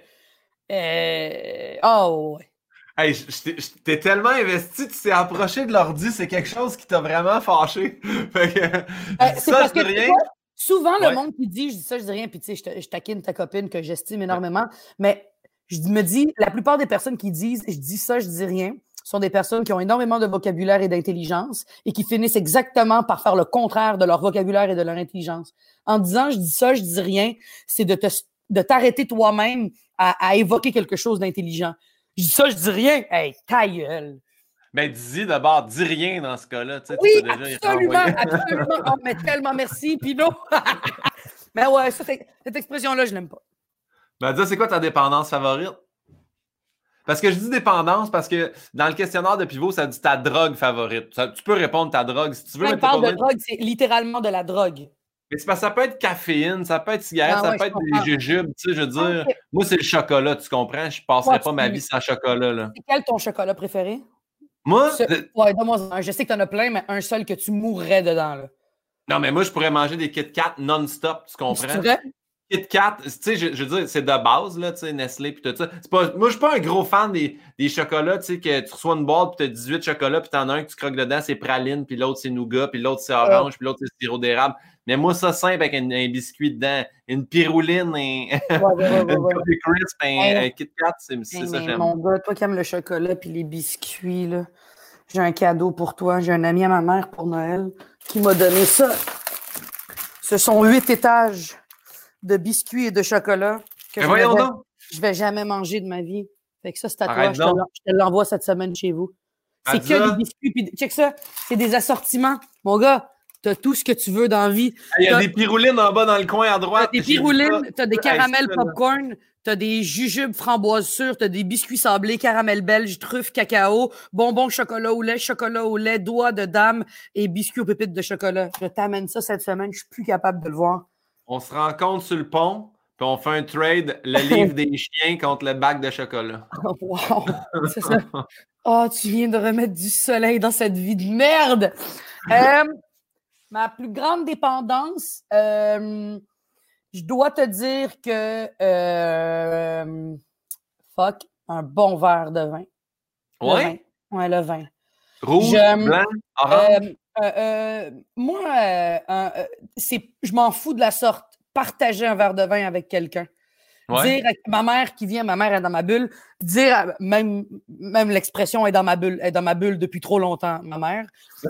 S2: Euh... Ah ouais.
S1: Hey, je- je t'ai- je t'es tellement investi, tu t'es approché de l'ordi, c'est quelque chose qui t'a vraiment fâché. Fait que,
S2: Ben,
S1: je dis
S2: c'est
S1: ça,
S2: parce
S1: je
S2: que
S1: dis
S2: tu
S1: rien.
S2: vois, souvent, le
S1: Ouais.
S2: monde qui dit je dis ça, je dis rien, puis tu sais, je, ta- je taquine ta copine que j'estime énormément, mais je me dis, la plupart des personnes qui disent je dis ça, je dis rien, sont des personnes qui ont énormément de vocabulaire et d'intelligence et qui finissent exactement par faire le contraire de leur vocabulaire et de leur intelligence. En disant je dis ça, je dis rien, c'est de te, de t'arrêter toi-même à, à évoquer quelque chose d'intelligent. Je dis ça, je dis rien. Hey, ta gueule.
S1: Ben, dis d'abord, dis rien dans ce cas-là. Tu sais,
S2: Oui,
S1: tu peux déjà y
S2: absolument,
S1: renvoyer.
S2: absolument. Oh, mais tellement merci, Pino. Mais ouais, ça, c'est- cette expression-là, je l'aime pas.
S1: Ben, dis, c'est quoi ta dépendance favorite? Parce que je dis dépendance parce que dans le questionnaire de pivot, ça dit ta drogue favorite. Ça- tu peux répondre ta drogue si tu veux,
S2: Quand
S1: mais
S2: il
S1: t'es pas
S2: parle de
S1: besoin de-
S2: drogue, c'est littéralement de la drogue.
S1: Mais c'est parce que ça peut être caféine, ça peut être cigarette,
S2: Ah
S1: ça
S2: ouais,
S1: peut
S2: je
S1: être
S2: comprends.
S1: des jujubes, tu sais, je veux dire.
S2: Ok.
S1: Moi, c'est le chocolat, tu comprends? Je passerais
S2: Moi,
S1: pas
S2: tu-
S1: ma vie sans chocolat, là.
S2: C'est quel ton chocolat préféré?
S1: Moi,
S2: Ce-
S1: le-
S2: Ouais, donne-moi un. Je sais que t'en as plein, mais un seul que tu mourrais dedans, là.
S1: non, mais moi, je pourrais manger des Kit Kat non-stop, tu comprends?
S2: C'est vrai?
S1: Kit Kat, tu sais, je, je veux dire, c'est de base, là, tu sais, Nestlé puis tout ça. C'est pas, moi, je suis pas un gros fan des, des chocolats, tu sais, que tu reçois une boîte puis t'as dix-huit chocolats puis t'en as un que tu croques dedans, c'est praline, puis l'autre, c'est nougat, puis l'autre, c'est orange, puis l'autre, c'est sirop d'érable. Mais moi, ça, simple, avec un, un biscuit dedans, une pirouline, un,
S2: Ouais, ouais, ouais, ouais,
S1: une
S2: ouais.
S1: Cookie Crisp, un,
S2: Hey.
S1: un Kit Kat, c'est c'est
S2: Hey,
S1: ça que
S2: mais
S1: j'aime.
S2: mon gars, toi qui aimes le chocolat puis les biscuits, là, j'ai un cadeau pour toi. J'ai un ami à ma mère pour Noël qui m'a donné ça. Ce sont huit étages de biscuits et de chocolat que
S1: Mais
S2: je
S1: voyons
S2: vais,
S1: donc!
S2: je vais jamais manger de ma vie. Fait que ça, c'est à toi.
S1: Arrête
S2: Je te
S1: donc.
S2: l'en- je te l'envoie cette semaine chez vous. C'est
S1: Ah,
S2: que
S1: ça?
S2: des biscuits. Puis check ça. C'est des assortiments. Mon gars, T'as tout ce que tu veux dans la vie.
S1: Il y a des piroulines en bas dans le coin à droite.
S2: T'as des piroulines, t'as des caramels popcorn, t'as des jujubes framboises sûres, t'as des biscuits sablés, caramel belge, truffes, cacao, bonbons chocolat au lait, chocolat au lait, doigts de dame et biscuits aux pépites de chocolat. Je t'amène ça cette semaine, je suis plus capable de le voir.
S1: On se rencontre sur le pont, puis on fait un trade, le livre des chiens contre le bac de chocolat.
S2: Oh, wow! C'est ça. Oh, tu viens de remettre du soleil dans cette vie de merde! Euh, ma plus grande dépendance, euh, je dois te dire que euh, fuck, un bon verre de vin.
S1: Ouais?
S2: Ouais, le vin.
S1: Rouge,
S2: je,
S1: blanc, orange?
S2: Euh, euh, euh, moi, euh, euh, c'est, je m'en fous de la sorte. Partager un verre de vin avec quelqu'un. Ouais. Dire à ma mère qui vient, ma mère est dans ma bulle, dire, même, même l'expression est dans ma bulle, est dans ma bulle depuis trop longtemps, ma mère.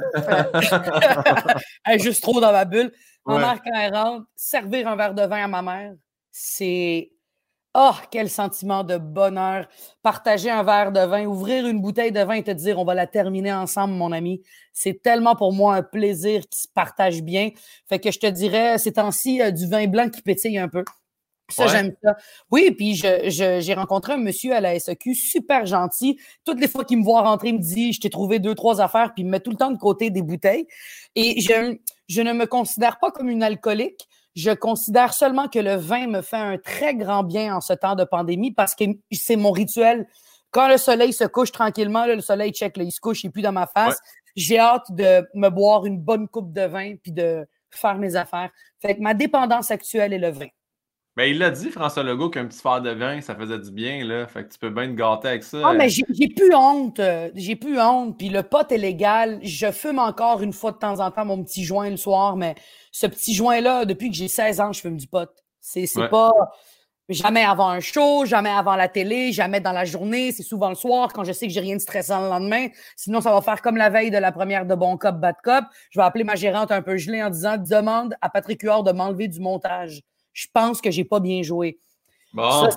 S2: Elle est juste trop dans ma bulle. Ma ouais. mère, quand elle rentre, servir un verre de vin à ma mère, c'est... Oh, quel sentiment de bonheur. Partager un verre de vin, ouvrir une bouteille de vin et te dire, on va la terminer ensemble, mon ami. C'est tellement pour moi un plaisir qui se partage bien. Fait que je te dirais, ces temps-ci, euh, du vin blanc qui pétille un peu. Ça, ouais. j'aime ça. Oui, puis je, je, j'ai rencontré un monsieur à la S A Q, super gentil. Toutes les fois qu'il me voit rentrer, il me dit, je t'ai trouvé deux, trois affaires, puis il me met tout le temps de côté des bouteilles. Et je, je ne me considère pas comme une alcoolique. Je considère seulement que le vin me fait un très grand bien en ce temps de pandémie parce que c'est mon rituel. Quand le soleil se couche tranquillement, là, le soleil check, là, il se couche, il n'est plus dans ma face. Ouais. J'ai hâte de me boire une bonne coupe de vin puis de faire mes affaires. Fait que ma dépendance actuelle est le vin.
S1: Ben, il l'a dit, François Legault, qu'un petit verre de vin, ça faisait du bien, là. Fait que tu peux bien te gâter avec ça.
S2: Ah, mais j'ai, j'ai plus honte. J'ai plus honte. Puis le pot est légal. Je fume encore une fois de temps en temps mon petit joint le soir, mais ce petit joint-là, depuis que j'ai seize ans, je fume du pot. C'est, c'est ouais. pas jamais avant un show, jamais avant la télé, jamais dans la journée. C'est souvent le soir quand je sais que j'ai rien de stressant le lendemain. Sinon, ça va faire comme la veille de la première de Bon Cop, Bad Cop. Je vais appeler ma gérante un peu gelée en disant « Demande à Patrick Huard de m'enlever du montage. Je pense que j'ai pas bien joué. »
S1: Bon.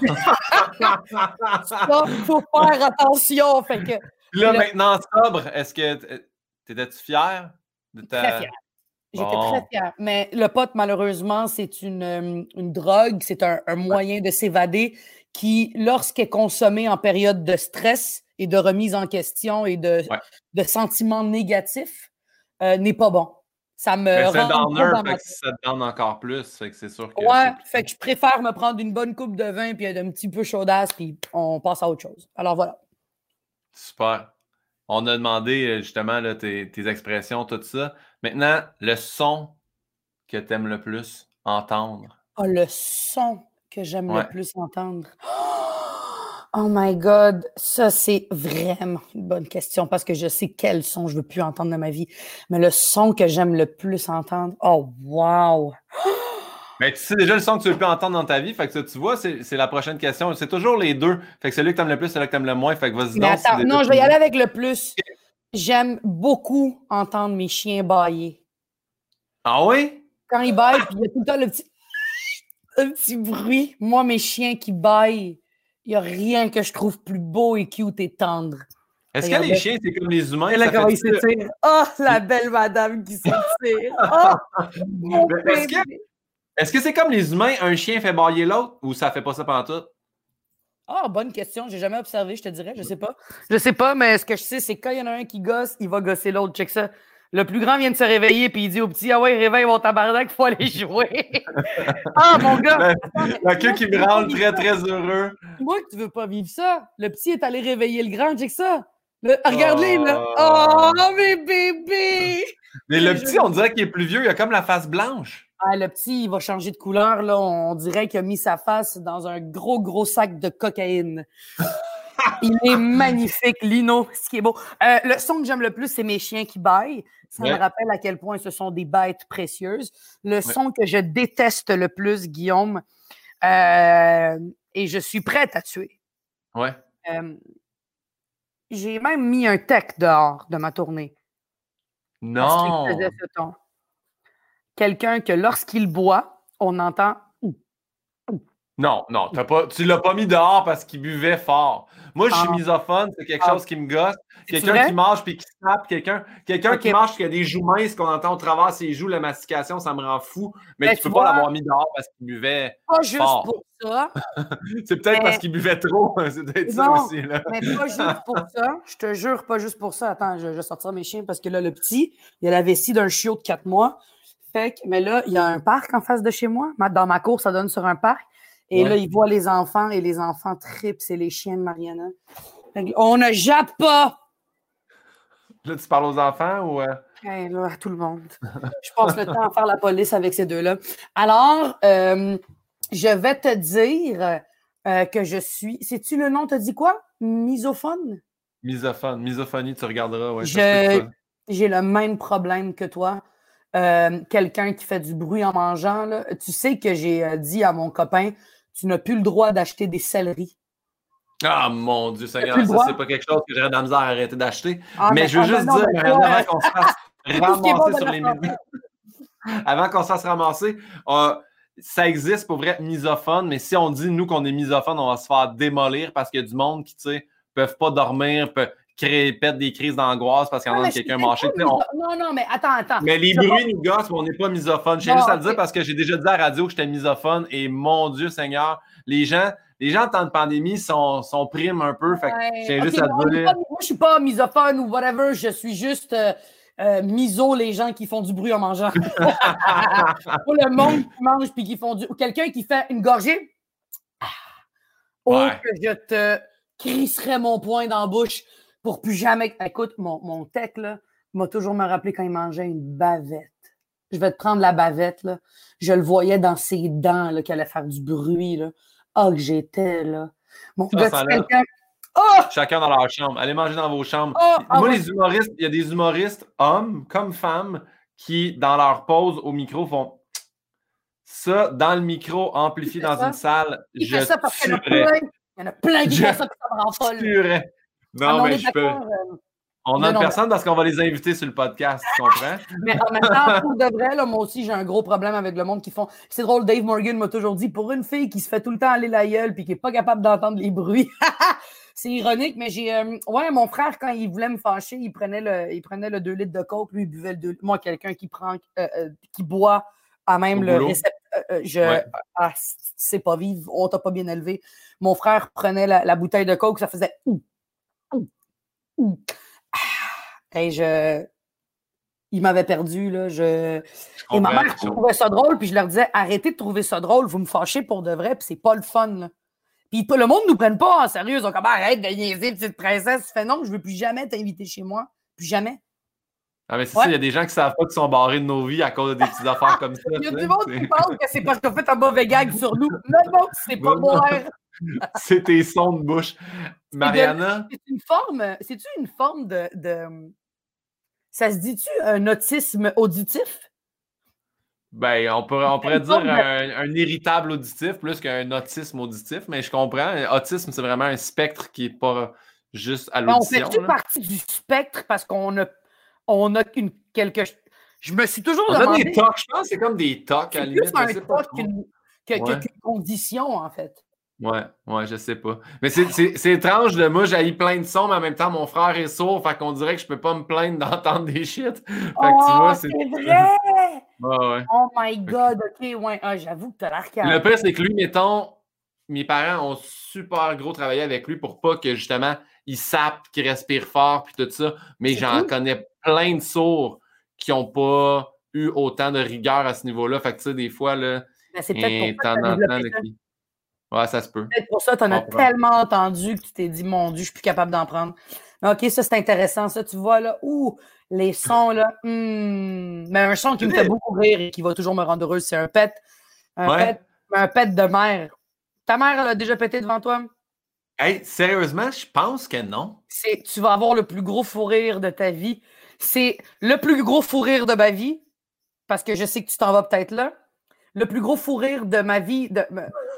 S2: Ça, il faut faire attention. Fait que,
S1: là, là, maintenant, sobre, est-ce que t'étais-tu fière de ta...
S2: Très fière. J'étais bon. très fière. Mais le pot, malheureusement, c'est une, une drogue, c'est un, un moyen de s'évader qui, lorsqu'est consommé en période de stress et de remise en question et de, ouais. de sentiments négatifs, euh, n'est pas bon. Ça me
S1: mais
S2: rend
S1: downer, fait ma... que ça te donne encore plus. Fait que c'est sûr que
S2: ouais, fait que je préfère me prendre une bonne coupe de vin puis un petit peu chaudasse puis on passe à autre chose. Alors voilà.
S1: Super. On a demandé justement là, tes, tes expressions, tout ça. Maintenant, le son que tu aimes le plus entendre.
S2: Oh, le son que j'aime
S1: ouais.
S2: le plus entendre. Oh my God, ça c'est vraiment une bonne question parce que je sais quel son je veux plus entendre de ma vie. Mais le son que j'aime le plus entendre, oh wow!
S1: Mais tu sais déjà le son que tu veux plus entendre dans ta vie, fait que ça, tu vois, c'est, c'est la prochaine question. C'est toujours les deux. Fait que celui que tu aimes le plus, celui que tu aimes le moins. Fait que vas-y
S2: mais
S1: donc.
S2: Attends, si non, je vais y aller avec le plus. J'aime beaucoup entendre mes chiens bâiller.
S1: Ah oui?
S2: Quand ils bâillent, puis il y a tout le temps le petit, le petit bruit. Moi, mes chiens qui bâillent, il n'y a rien que je trouve plus beau et cute et tendre.
S1: Est-ce que les chiens, c'est comme les humains?
S2: Et là, comment ils s'étirent. Oh, la belle madame qui s'étire. Oh,
S1: est-ce, que, est-ce que c'est comme les humains, un chien fait bâiller l'autre ou ça fait pas ça pendant tout?
S2: Ah, oh, bonne question. J'ai jamais observé, je te dirais. Je sais pas. Je sais pas, mais ce que je sais, c'est que quand il y en a un qui gosse, il va gosser l'autre. Check ça. Le plus grand vient de se réveiller puis il dit au petit « Ah ouais, réveille mon tabarnak, il faut aller jouer. » Ah, mon gars!
S1: La queue qui me rend très, très heureux.
S2: Moi que tu veux pas vivre ça. Le petit est allé réveiller le grand, check ça. Le... Regarde-les, oh. là. Oh, mes bébés!
S1: Mais le petit, on dirait qu'il est plus vieux. Il a comme la face blanche.
S2: Ah, le petit, il va changer de couleur. Là. On dirait qu'il a mis sa face dans un gros, gros sac de cocaïne. Il est magnifique, Lino, ce qui est beau. Euh, le son que j'aime le plus, c'est mes chiens qui bâillent. Ça ouais. me rappelle à quel point ce sont des bêtes précieuses. Le ouais. son que je déteste le plus, Guillaume, euh, et je suis prête à tuer.
S1: Ouais.
S2: Euh, j'ai même mis un tech dehors de ma tournée.
S1: Non!
S2: Parce qu'il faisait ce ton. Quelqu'un que lorsqu'il boit, on entend...
S1: Non, non, t'as pas, tu l'as pas mis dehors parce qu'il buvait fort. Moi, je suis
S2: Ah.
S1: misophone, c'est quelque
S2: Ah.
S1: chose qui me gosse.
S2: C'est
S1: Quelqu'un
S2: vrai?
S1: qui mange puis qui tape, quelqu'un quelqu'un
S2: Ok.
S1: qui mange qui a des joues minces qu'on entend au travers ses joues, la mastication, ça me rend fou. Mais
S2: Ben,
S1: tu
S2: tu
S1: peux pas
S2: vois,
S1: l'avoir mis dehors parce qu'il buvait
S2: pas juste
S1: fort.
S2: pour ça.
S1: C'est peut-être
S2: mais...
S1: parce qu'il buvait trop. C'est peut-être ça
S2: Non,
S1: aussi. Là.
S2: mais pas juste pour ça. Je te jure, pas juste pour ça. Attends, je, je vais sortir mes chiens parce que là, le petit, il a la vessie d'un chiot de quatre mois. Fait que, mais là, il y a un parc en face de chez moi. Dans ma cour, ça donne sur un parc. Et ouais. Là, il voit les enfants et les enfants trippent. C'est les chiens de Mariana. Fait que, on ne jappe pas!
S1: Là, tu parles aux enfants ou... Euh...
S2: Hey, là, à tout le monde. Je passe le temps à faire la police avec ces deux-là. Alors, euh, je vais te dire euh, que je suis... Sais-tu le nom? T'as dit quoi? Misophone?
S1: Misophone. Misophonie, tu regarderas. Ouais,
S2: je... J'ai le même problème que toi. Euh, quelqu'un qui fait du bruit en mangeant. Là. Tu sais que j'ai euh, dit à mon copain, tu n'as plus le droit d'acheter des céleris.
S1: Ah, mon Dieu Seigneur, ça, c'est pas quelque chose que j'aurais de la misère à arrêter d'acheter. Ah, mais, mais je veux juste non, dire, mais avant ouais. qu'on se fasse ramasser sur les médias, avant qu'on se fasse ramasser, euh, ça existe pour vrai, misophone, mais si on dit, nous, qu'on est misophone, on va se faire démolir parce qu'il y a du monde qui, tu sais, peuvent pas dormir, peuvent créer, pètent des crises d'angoisse parce qu'il y en a quelqu'un mâché.
S2: On... Non, non, mais attends, attends.
S1: Mais les bruits nous gossent, mais on n'est pas misophone. J'ai juste à le dire parce que j'ai déjà dit à la radio que j'étais misophone et mon Dieu Seigneur, les gens... Les gens en temps de pandémie sont, sont primes un peu. Fait que
S2: ouais.
S1: j'ai
S2: okay,
S1: juste à te dire.
S2: Pas, moi, je suis pas misophone ou whatever. Je suis juste euh, euh, miso les gens qui font du bruit en mangeant. Pour le monde qui mange puis qui font du. Quelqu'un qui fait une gorgée. Oh, ouais. que je te crisserais mon poing dans la bouche pour plus jamais. Écoute, mon, mon tech, là, m'a toujours me rappelé quand il mangeait une bavette. Je vais te prendre la bavette, là. Je le voyais dans ses dents, là, qu'elle allait faire du bruit, là. Ah, oh, que j'étais, là. Mon
S1: ça,
S2: gars,
S1: ça
S2: quelqu'un...
S1: Oh! Chacun dans leur chambre. Allez manger dans vos chambres. Oh! Moi, ah, les humoristes, il y a des humoristes, hommes comme femmes, qui, dans leur pause au micro, font ça dans le micro, amplifié dans ça. Une salle.
S2: Il
S1: je
S2: fait ça parce qu'il y en a plein. Il y en a plein qui je font ça que ça me rend folle.
S1: Tuerais. Non, ah, mais, mais je peux... Euh... On a une personne mais... parce qu'on va les inviter sur le podcast, tu comprends?
S2: Mais en même temps, pour de vrai, là, moi aussi, j'ai un gros problème avec le monde qui font... C'est drôle, Dave Morgan m'a toujours dit, pour une fille qui se fait tout le temps aller la gueule puis qui n'est pas capable d'entendre les bruits, c'est ironique, mais j'ai... Euh... Ouais, mon frère, quand il voulait me fâcher, il prenait le, il prenait le deux litres de coke, lui, il buvait le deux... Moi, quelqu'un qui prend, euh, euh, qui boit à même Au le récepteur... Euh, je... Ouais. Ah, c'est pas vivre, on t'a pas bien élevé. Mon frère prenait la, la bouteille de coke, ça faisait... Ouh, ouh, ouh. Hey, je... Il m'avait perdu, là. Je... je Et ma mère trouvait ça drôle, puis je leur disais, arrêtez de trouver ça drôle, vous me fâchez pour de vrai, puis c'est pas le fun, là. Puis le monde ne nous prenne pas en sérieux. Ils ont comme, arrête de niaiser, petite princesse. Tu fais non, je veux plus jamais t'inviter chez moi. Plus jamais.
S1: Ah, mais c'est ouais. ça, il y a des gens qui savent pas qu'ils sont barrés de nos vies à cause de des petites affaires comme ça.
S2: Il y a du monde qui pense que c'est parce qu'on fait un mauvais gag sur nous. Non, non, c'est pas boire.
S1: C'est tes sons de bouche. Mariana?
S2: C'est une forme, c'est-tu une forme de, de... Ça se dit-tu un autisme auditif?
S1: Ben, on pourrait, on pourrait dire un, un irritable auditif plus qu'un autisme auditif, mais je comprends. Autisme, c'est vraiment un spectre qui n'est pas juste à l'audition.
S2: On fait partie du spectre parce qu'on a, on a une, quelque... Je me suis toujours
S1: on
S2: demandé...
S1: On a des tocs, je pense que c'est comme des tocs à la limite.
S2: C'est plus un toc qu'une ouais. qu condition, en fait.
S1: Ouais, ouais, je sais pas. Mais c'est étrange de moi, j'ai plein de sons, mais en même temps, mon frère est sourd, fait qu'on dirait que je peux pas me plaindre d'entendre des shit. Fait que
S2: oh,
S1: tu vois,
S2: c'est vrai!
S1: Ouais, ouais.
S2: Oh my God, ok, ouais, ah, j'avoue que t'as l'air calme.
S1: Le pire, c'est que lui, mettons, mes parents ont super gros travaillé avec lui pour pas que, justement, il sape, qu'il respire fort, puis tout ça. Mais j'en connais plein de sourds qui ont pas eu autant de rigueur à ce niveau-là. Fait que, tu sais, des fois, là,
S2: c'est peut-être pour
S1: ça qui... Ouais, ça se peut.
S2: Peut-être pour ça, tu en as tellement entendu que tu t'es dit, mon Dieu, je suis plus capable d'en prendre. Mais OK, ça, c'est intéressant. Ça, tu vois, là, ouh, les sons, là. Hmm. Mais un son qui me fait beaucoup rire et qui va toujours me rendre heureuse, c'est un pet. Un, ouais. pet, un pet de mère. Ta mère, elle a déjà pété devant toi?
S1: Hey, sérieusement, je pense que non.
S2: Tu vas avoir le plus gros fou rire de ta vie. C'est le plus gros fou rire de ma vie, parce que je sais que tu t'en vas peut-être là. Le plus gros fou rire de ma vie. De...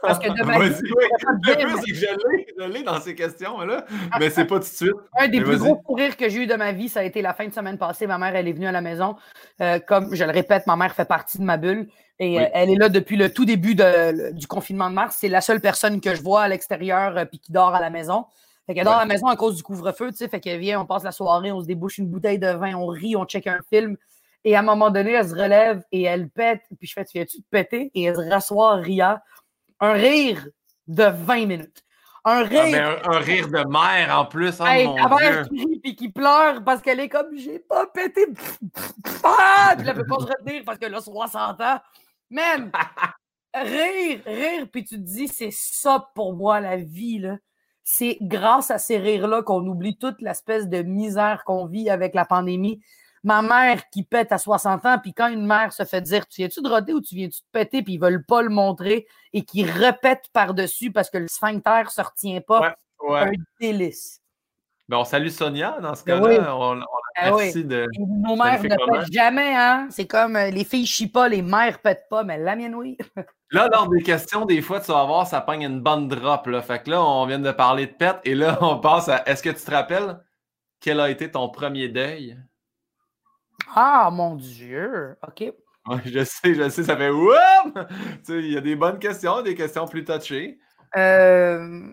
S2: Parce que de ma vie,
S1: oui. Le plus, c'est que je l'ai, je l'ai dans ces questions-là, mais c'est pas tout de suite.
S2: Un des
S1: mais
S2: plus gros sourires que j'ai eu de ma vie, ça a été la fin de semaine passée. Ma mère, elle est venue à la maison. Euh, comme je le répète, ma mère fait partie de ma bulle. Et oui. euh, elle est là depuis le tout début de, du confinement de mars. C'est la seule personne que je vois à l'extérieur euh, puis qui dort à la maison. Fait qu'elle dort ouais. à la maison à cause du couvre-feu, tu sais. Fait qu'elle vient, on passe la soirée, on se débouche une bouteille de vin, on rit, on check un film. Et à un moment donné, elle se relève et elle pète. Puis je fais, tu viens-tu de péter? Et elle se rassoit riant. Un rire de vingt minutes. Un rire.
S1: Ah, ben, un, un rire de mère en plus. Oh,
S2: hey,
S1: mon
S2: ta mère
S1: Dieu.
S2: qui rit et qui pleure parce qu'elle est comme j'ai pas pété. Ah! Puis elle peut pas se retenir parce qu'elle a soixante ans. Man! Rire, rire. Puis tu te dis, c'est ça pour moi la vie, là. C'est grâce à ces rires-là qu'on oublie toute l'espèce de misère qu'on vit avec la pandémie. Ma mère qui pète à soixante ans, puis quand une mère se fait dire « Tu viens-tu de roter ou tu viens-tu de péter? » puis ils veulent pas le montrer et qui répètent par-dessus parce que le sphincter se retient pas.
S1: Ouais, ouais.
S2: Un délice.
S1: Ben, on salue Sonia dans ce cas-là.
S2: Oui.
S1: On, on
S2: la remercie
S1: oui. de...
S2: Nos mères ne pètent jamais, hein? C'est comme euh, les filles chient pas, les mères pètent pas, mais la mienne, oui.
S1: Là, lors des questions, des fois, tu vas voir, ça pogne une bonne drop. Là. Fait que là, on vient de parler de pète et là, on passe à... Est-ce que tu te rappelles quel a été ton premier deuil?
S2: Ah, mon Dieu! OK.
S1: Ouais, je sais, je sais, ça fait wouh! Tu sais, il y a des bonnes questions, des questions plus touchées.
S2: Euh...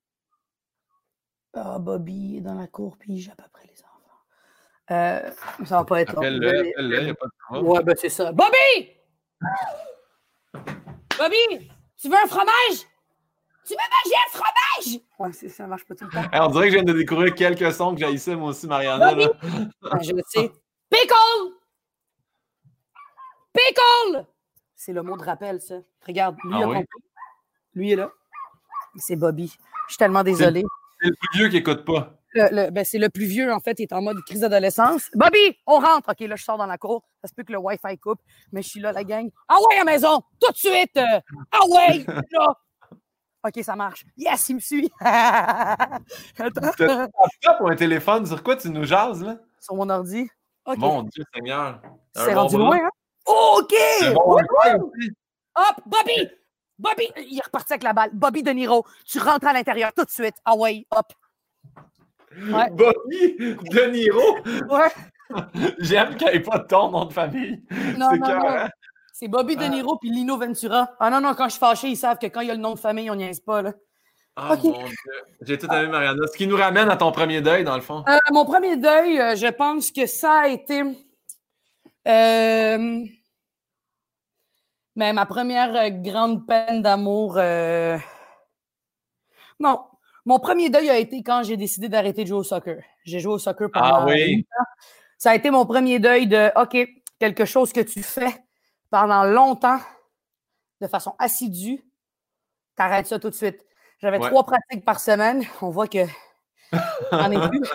S2: Ah, Bobby est dans la cour, puis il jappe après les enfants. Euh... Ça va pas être long.
S1: Appelle-le, appelle-le, il n'y a pas de problème.
S2: Ouais, ben c'est ça. Bobby! Bobby! Tu veux un fromage? Tu veux manger un fromage? Ouais, c'est, ça marche pas tout le temps.
S1: Hey, on dirait que je viens de découvrir quelques sons que j'haïssais moi aussi, Mariana. Là.
S2: Ben, je le sais. Pickle! Pickle! C'est le mot de rappel, ça. Regarde, lui
S1: ah,
S2: a
S1: oui?
S2: compris. Lui est là. C'est Bobby. Je suis tellement désolée.
S1: C'est, c'est le plus vieux qui n'écoute pas.
S2: Le, le, ben, c'est le plus vieux, en fait. Il est en mode crise d'adolescence. Bobby, on rentre. OK, là, je sors dans la cour. Ça se peut que le Wi-Fi coupe, mais je suis là, la gang. Ah ouais, à la maison! Tout de suite! Euh, ah ouais! Là! OK, ça marche. Yes, il me suit!
S1: Attends. T'as pour un téléphone, sur quoi tu nous jases, là?
S2: Sur mon ordi. Okay.
S1: Mon Dieu Seigneur!
S2: C'est rendu loin, hein? OK!
S1: Bon
S2: hop, Bobby! Bobby! Il est reparti avec la balle. Bobby De Niro, tu rentres à l'intérieur tout de suite. Ah ouais, hop!
S1: Ouais. Bobby De Niro?
S2: Ouais.
S1: J'aime qu'il n'y ait pas de ton nom de famille.
S2: Non,
S1: c'est
S2: non, non. C'est Bobby De Niro puis Lino Ventura. Ah non, non, quand je suis fâché, ils savent que quand il y a le nom de famille, on niaise pas, là.
S1: Ah, okay. Mon Dieu. J'ai tout aimé, Mariana. Ce qui nous ramène à ton premier deuil, dans le fond.
S2: Euh, mon premier deuil, euh, je pense que ça a été... Euh... Mais ma première euh, grande peine d'amour... Euh... Non. Mon premier deuil a été quand j'ai décidé d'arrêter de jouer au soccer. J'ai joué au soccer pendant
S1: ah, oui.
S2: huit ans. Ça a été mon premier deuil de, OK, quelque chose que tu fais pendant longtemps, de façon assidue, t'arrêtes ça tout de suite. J'avais ouais. trois pratiques par semaine. On voit que j'en ai plus.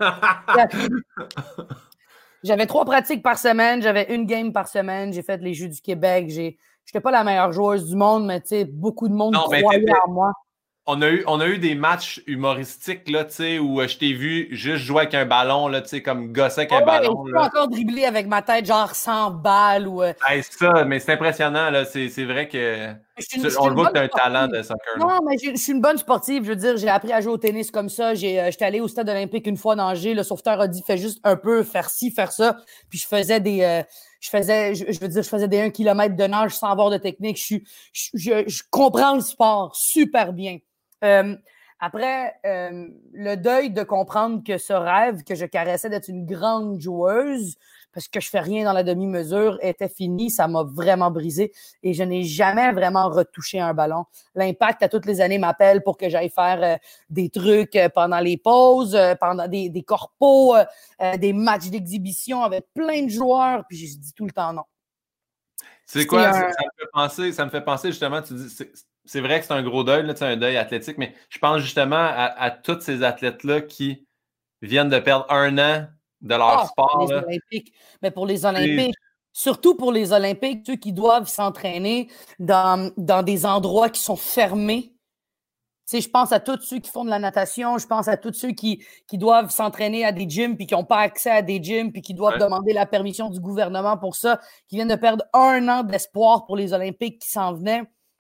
S2: J'avais trois pratiques par semaine. J'avais une game par semaine. J'ai fait les Jeux du Québec. J'ai... J'étais pas la meilleure joueuse du monde, mais tu sais, beaucoup de monde non, croyait en moi.
S1: On a, eu, on a eu des matchs humoristiques là, où euh, je t'ai vu juste jouer avec un ballon, là, comme gosser avec oh, un ouais, ballon.
S2: Je peux encore dribbler avec ma tête, genre cent balles. Ou, euh...
S1: hey, ça, mais c'est impressionnant. Là. C'est, c'est vrai que une, tu, on le voit que tu as un talent de soccer.
S2: Non, là. mais je, je suis une bonne sportive. Je veux dire, j'ai appris à jouer au tennis comme ça. J'ai, euh, j'étais allée au stade olympique une fois nager. Le sauveteur a dit fais juste un peu, faire ci, faire ça. Puis je faisais des. Euh, je faisais, je, je veux dire, je faisais des un kilomètre de nage sans avoir de technique. Je, je, je, je comprends le sport super bien. Euh, après, euh, le deuil de comprendre que ce rêve que je caressais d'être une grande joueuse, parce que je fais rien dans la demi-mesure, était fini. Ça m'a vraiment brisé et je n'ai jamais vraiment retouché un ballon. L'Impact, à toutes les années, m'appelle pour que j'aille faire euh, des trucs euh, pendant les pauses, euh, pendant des, des corpos, euh, des matchs d'exhibition avec plein de joueurs, puis je dis tout le temps non.
S1: Tu sais quoi, un... ça, ça, me fait penser, ça me fait penser justement, tu dis... C'est... C'est vrai que c'est un gros deuil, là, un deuil athlétique, mais je pense justement à, à tous ces athlètes-là qui viennent de perdre un an de leur oh, sport.
S2: Pour les
S1: là.
S2: Olympiques. Mais pour les Olympiques, Et... surtout pour les Olympiques, ceux qui doivent s'entraîner dans, dans des endroits qui sont fermés. Tu sais, je pense à tous ceux qui font de la natation, je pense à tous ceux qui, qui doivent s'entraîner à des gyms puis qui n'ont pas accès à des gyms puis qui doivent ouais. demander la permission du gouvernement pour ça, qui viennent de perdre un an d'espoir pour les Olympiques qui s'en venaient.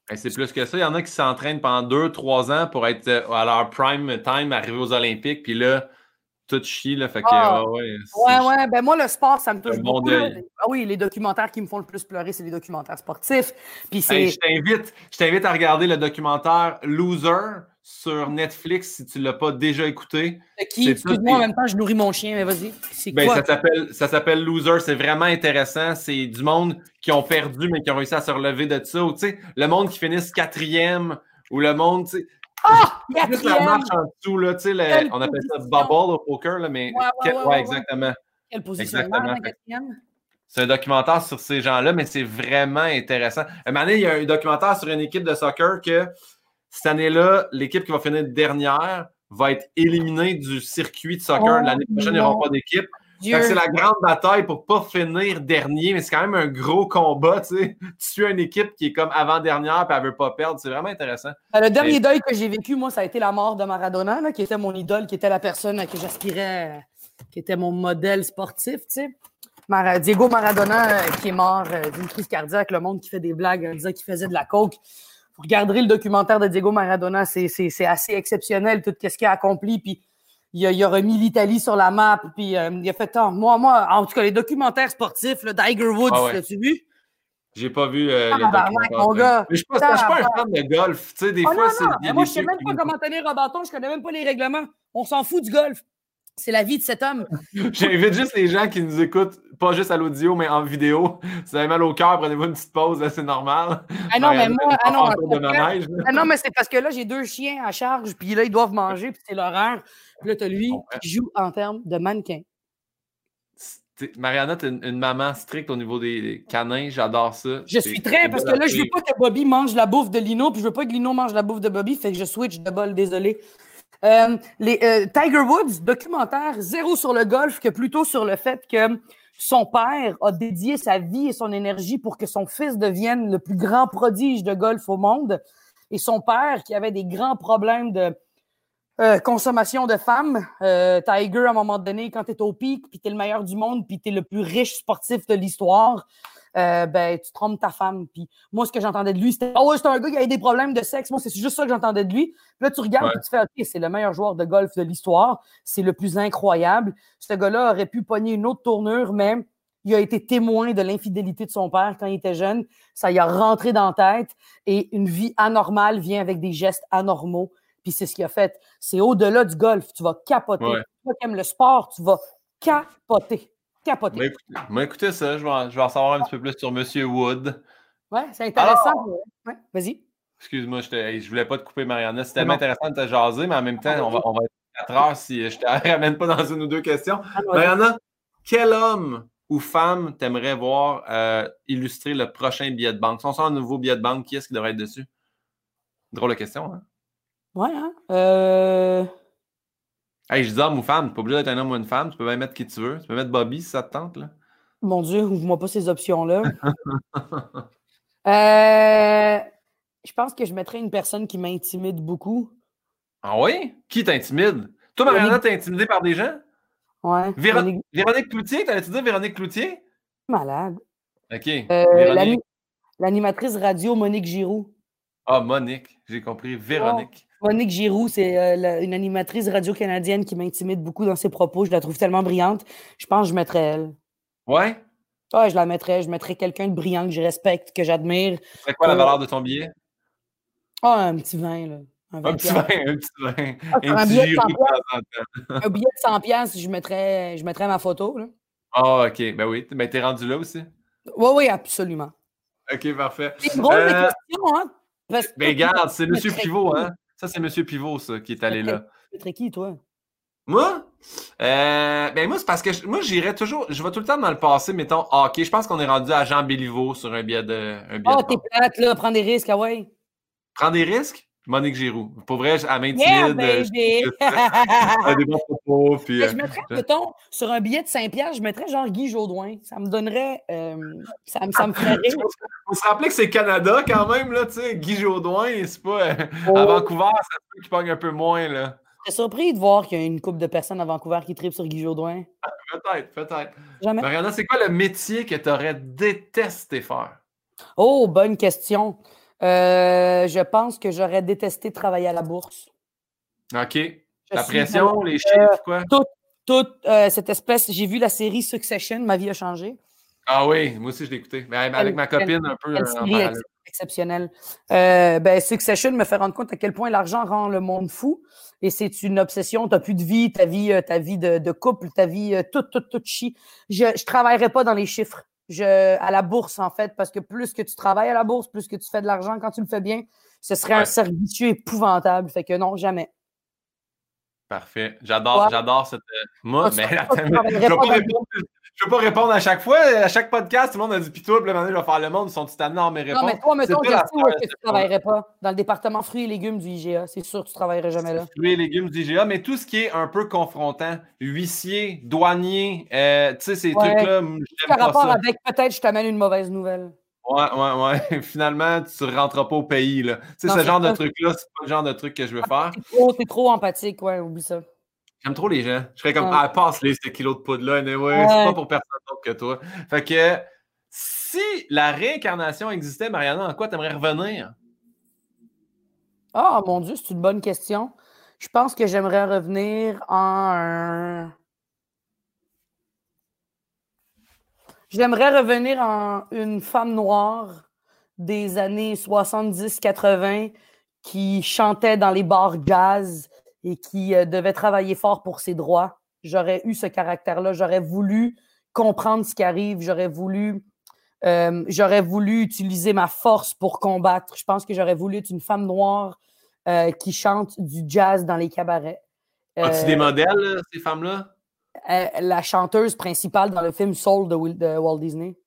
S1: Ben, c'est plus que ça. Il y en a qui s'entraînent pendant deux, trois ans pour être euh, à leur prime time, arriver aux Olympiques, puis là, tout chie, là. Fait que,
S2: Ah,
S1: ouais, ouais,
S2: ouais,
S1: c'est
S2: ouais. Ben moi, le sport, ça me touche
S1: un bon
S2: beaucoup. Là.
S1: deuil.
S2: Ah oui, les documentaires qui me font le plus pleurer, c'est les documentaires sportifs. Puis
S1: Hey,
S2: c'est.
S1: je t'invite, je t'invite à regarder le documentaire Loser sur Netflix si tu ne l'as pas déjà écouté.
S2: Qui?
S1: C'est tout
S2: Excuse-moi, en
S1: des-
S2: même temps, je nourris mon chien, mais vas-y. C'est
S1: Ben,
S2: quoi?
S1: ça s'appelle, ça s'appelle Loser. C'est vraiment intéressant. C'est du monde qui ont perdu, mais qui ont réussi à se relever de ça. Ou, tu sais, le monde qui finisse quatrième, ou le monde, tu sais,
S2: Ah!
S1: juste la
S2: Quatrième!
S1: marche en dessous, là, tu sais, le-
S2: Quelle
S1: on appelle ça
S2: position!
S1: bubble au poker, là, mais
S2: Ouais, ouais,
S1: quel-
S2: ouais,
S1: ouais,
S2: ouais, ouais.
S1: exactement.
S2: Quelle position de merde,
S1: Exactement.
S2: hein, quatrième?
S1: C'est un documentaire sur ces gens-là, mais c'est vraiment intéressant. Un moment donné, il y a un documentaire sur une équipe de soccer que cette année-là, l'équipe qui va finir dernière va être éliminée du circuit de soccer.
S2: Oh
S1: L'année prochaine, ils n'auront
S2: mon
S1: pas d'équipe.
S2: Dieu!
S1: Fait que c'est la grande bataille pour ne pas finir dernier, mais c'est quand même un gros combat. Tu sais. Tu suis une équipe qui est comme avant-dernière et elle ne veut pas perdre. C'est vraiment intéressant.
S2: Ben, le dernier
S1: Mais-
S2: deuil que j'ai vécu, moi, ça a été la mort de Maradona, là, qui était mon idole, qui était la personne à qui j'aspirais, euh, qui était mon modèle sportif, tu sais. Mar- Diego Maradona, euh, qui est mort euh, d'une crise cardiaque, le monde qui fait des blagues en disant qu'il faisait de la coke. Vous regarderez le documentaire de Diego Maradona, c'est, c'est, c'est assez exceptionnel, tout ce qu'il a accompli, puis il a, il a remis l'Italie sur la map, puis euh, il a fait tant. Moi, moi, en tout cas, les documentaires sportifs, là, Tiger Woods,
S1: Ah ouais.
S2: l'as-tu vu?
S1: J'ai pas vu euh,
S2: Ah,
S1: les
S2: ben,
S1: documentaires.
S2: mon gars.
S1: Mais je ne suis pas, je suis pas un fan de golf. Tu sais, des
S2: Oh
S1: fois,
S2: non,
S1: c'est.
S2: non,
S1: il y a
S2: mais moi,
S1: des
S2: je sais
S1: trucs
S2: même
S1: qui
S2: pas
S1: me-
S2: comment tenir un bâton, je connais même pas les règlements. On s'en fout du golf. C'est la vie de cet homme.
S1: J'invite juste les gens qui nous écoutent, pas juste à l'audio, mais en vidéo. Si vous avez mal au cœur, prenez-vous une petite pause, là, c'est normal.
S2: Ah non, mais
S1: Mariana,
S2: moi, ah non,
S1: en cours de
S2: après-
S1: manège, là.
S2: ah non, mais c'est parce que là, j'ai deux chiens à charge, puis là, ils doivent manger, puis c'est l'horaire. Puis là, t'as lui
S1: comprends.
S2: qui joue en termes de mannequin.
S1: T'es- Mariana, t'es une, une maman stricte au niveau des des canins, j'adore ça.
S2: Je
S1: C'est-
S2: suis très,
S1: c'est
S2: parce que
S1: belle
S2: là, je veux
S1: appris.
S2: pas que Bobby mange la bouffe de Lino, puis je veux pas que Lino mange la bouffe de Bobby, fait que je switch de bol, désolé. Euh, les, euh, Tiger Woods, documentaire zéro sur le golf, que plutôt sur le fait que son père a dédié sa vie et son énergie pour que son fils devienne le plus grand prodige de golf au monde. Et son père, qui avait des grands problèmes de euh, consommation de femmes, euh, Tiger, à un moment donné, quand t'es au pic, puis t'es le meilleur du monde, puis t'es le plus riche sportif de l'histoire, euh, ben, tu trompes ta femme. Puis moi, ce que j'entendais de lui, c'était « Ah ouais, c'est un gars qui a des problèmes de sexe. » Moi, c'est juste ça que j'entendais de lui. Puis là, tu regardes,
S1: Ouais.
S2: puis tu fais « OK, c'est le meilleur joueur de golf de l'histoire. C'est le plus incroyable. » Ce gars-là aurait pu pogner une autre tournure, mais il a été témoin de l'infidélité de son père quand il était jeune. Ça y a rentré dans la tête. Et une vie anormale vient avec des gestes anormaux. Puis c'est ce qu'il a fait. C'est au-delà du golf. Tu vas capoter.
S1: Ouais.
S2: Toi qui aimes le sport, tu vas capoter. Capoter.
S1: Moi, écoutez, moi, écoutez ça, je vais, en, je vais en savoir un petit peu plus sur Monsieur Wood.
S2: Ouais, c'est intéressant.
S1: Alors-
S2: Ouais, vas-y.
S1: Excuse-moi, je, te- je voulais pas te couper, Mariana. C'est
S2: C'est
S1: tellement
S2: bon.
S1: intéressant de te jaser, mais en même temps, on va, on va être quatre heures si je te ramène pas dans une ou deux questions.
S2: Ah, vas-y.
S1: Mariana, quel homme ou femme t'aimerais voir euh, illustrer le prochain billet de banque? Si on sort un nouveau billet de banque, qui est-ce qui devrait être dessus? Drôle de question, hein?
S2: Ouais, hein? Euh...
S1: Hey, je dis homme ou femme, t'es pas obligé d'être un homme ou une femme, tu peux même mettre qui tu veux. Tu peux mettre Bobby si ça te tente, là.
S2: Mon Dieu, ouvre-moi pas ces options-là. euh... Je pense que je mettrais une personne qui m'intimide beaucoup.
S1: Ah oui? Qui t'intimide? Toi, Mariana, t'es intimidée par des gens?
S2: Ouais.
S1: Véro-
S2: Monique-
S1: Véronique Cloutier, t'allais-tu dire Véronique Cloutier?
S2: Malade.
S1: OK.
S2: Euh,
S1: Véronique.
S2: l'ani- L'animatrice radio Monique Giroux.
S1: Ah, Monique, j'ai compris. Véronique.
S2: Monique Giroux, c'est euh, la- une animatrice radio-canadienne qui m'intimide beaucoup dans ses propos. Je la trouve tellement brillante. Je pense que je mettrais elle.
S1: Ouais?
S2: Ouais, je la mettrais. Je mettrais quelqu'un de brillant que je respecte, que j'admire.
S1: C'est quoi la
S2: Euh,
S1: valeur de ton billet?
S2: Ah, un petit vin, là. Un,
S1: Un petit vin, un petit vin.
S2: Ah,
S1: un
S2: un
S1: petit
S2: billet de
S1: Giroud
S2: cent
S1: de temps en temps.
S2: Un billet de cent piastres, je mettrais, je mettrais ma photo. Là.
S1: Ah, OK. Ben oui. Ben, t'es rendu là aussi.
S2: Oui, oui, absolument.
S1: OK, parfait.
S2: C'est une drôle de
S1: Euh,
S2: question, hein? Parce que
S1: ben, regarde, c'est
S2: tu
S1: Monsieur
S2: mettrais
S1: Pivot,
S2: qui?
S1: hein? Ça, c'est Monsieur Pivot, ça, qui est allé là.
S2: Tu mettrais qui, toi?
S1: Moi? Euh, ben moi, c'est parce que je- moi, j'irais toujours, je vais tout le temps dans le passé, mettons, hockey. Je pense qu'on est rendu à Jean Béliveau sur un billet de, un billet
S2: Ah,
S1: de
S2: t'es
S1: banque.
S2: plate, là, prends des risques, ah ouais.
S1: Prends des risques? Monique Giroux. Pour vrai, elle
S2: Yeah,
S1: m'intimide. euh, je-
S2: baby!
S1: je- Elle a des bons propos, puis...
S2: Mais
S1: euh,
S2: je mettrais,
S1: je-
S2: mettons, sur un billet de cinq piastres, je mettrais genre Guy Jodoin. Ça me donnerait... euh, ça, me- ça me ferait rire.
S1: faut se rappeler que c'est Canada quand même, là, tu sais. Guy Jodoin, c'est pas... euh,
S2: Oh.
S1: À Vancouver, ça se peut qu'il pogne un peu moins, là.
S2: J'étais surpris de voir qu'il y a une couple de personnes à Vancouver qui tripent sur Guy Jodoin.
S1: Peut-être, peut-être.
S2: Jamais.
S1: Mariana, c'est quoi le métier que tu aurais détesté faire?
S2: Oh, bonne question. Euh, je pense que j'aurais détesté travailler à la bourse.
S1: OK.
S2: Je
S1: La
S2: suis
S1: pression,
S2: euh,
S1: les chiffres, quoi?
S2: toute, toute euh, cette espèce. J'ai vu la série Succession, ma vie a changé.
S1: Ah oui, moi aussi, je l'ai écouté. Mais avec ma copine, un peu
S2: Quelle
S1: euh, en
S2: série
S1: parallèle.
S2: ex- exceptionnelle. Euh, ben, Succession me fait rendre compte à quel point l'argent rend le monde fou. Et c'est une obsession. Tu n'as plus de vie, ta vie, euh, ta vie de, de couple, ta vie, euh, tout, tout, tout chie. Je ne travaillerai pas dans les chiffres. Je, à la bourse, en fait, parce que plus que tu travailles à la bourse, plus que tu fais de l'argent quand tu le fais bien, ce serait un
S1: Ouais.
S2: cercle vicieux épouvantable. Fait que non, jamais.
S1: Parfait. J'adore,
S2: Toi,
S1: j'adore cette. euh, Moi,
S2: toi, tu
S1: mais
S2: toi,
S1: attends,
S2: tu
S1: je ne
S2: travaillerais
S1: vais
S2: pas
S1: pas
S2: dans le...
S1: répondre. Je vais pas répondre à chaque fois. À chaque podcast, tout le monde a dit pis toi, puis là, maintenant, je vais faire le monde. Ils sont tous tannés dans mes
S2: Non, mais
S1: réponses.
S2: toi,
S1: C'est
S2: mettons,
S1: pas
S2: je
S1: la
S2: sais où est-ce que tu ne travaillerais pas. Dans le département fruits et légumes du I G A. C'est sûr que tu ne travaillerais jamais là.
S1: fruits et légumes du I G A, mais tout ce qui est un peu confrontant, huissier, douanier, euh, tu sais, ces
S2: Ouais.
S1: trucs-là,
S2: Tout
S1: j'aime
S2: a
S1: pas
S2: rapport
S1: ça.
S2: avec peut-être je t'amène une mauvaise nouvelle.
S1: Ouais, ouais, ouais. Finalement, tu ne rentres pas au pays, là. Tu sais,
S2: Non,
S1: ce
S2: c'est
S1: genre de
S2: ça.
S1: truc-là, c'est pas le genre de truc que je veux faire.
S2: T'es trop, t'es trop empathique, ouais, oublie ça.
S1: J'aime trop les gens. Je serais comme,
S2: Ouais.
S1: ah, passe-les, ces kilos de poudre-là. Anyway, c'est pas
S2: Ouais.
S1: pour personne d'autre que toi. Fait que, si la réincarnation existait, Mariana, en quoi t'aimerais revenir?
S2: Ah, mon Dieu, c'est une bonne question. Je pense que j'aimerais revenir en un... J'aimerais revenir en une femme noire des années soixante-dix quatre-vingts qui chantait dans les bars jazz et qui euh, devait travailler fort pour ses droits. J'aurais eu ce caractère-là. J'aurais voulu comprendre ce qui arrive. J'aurais voulu, euh, j'aurais voulu utiliser ma force pour combattre. Je pense que j'aurais voulu être une femme noire euh, qui chante du jazz dans les cabarets.
S1: As-tu
S2: Euh,
S1: des modèles, là, ces femmes-là?
S2: euh, la chanteuse principale dans le film Soul de, Will- de Walt Disney.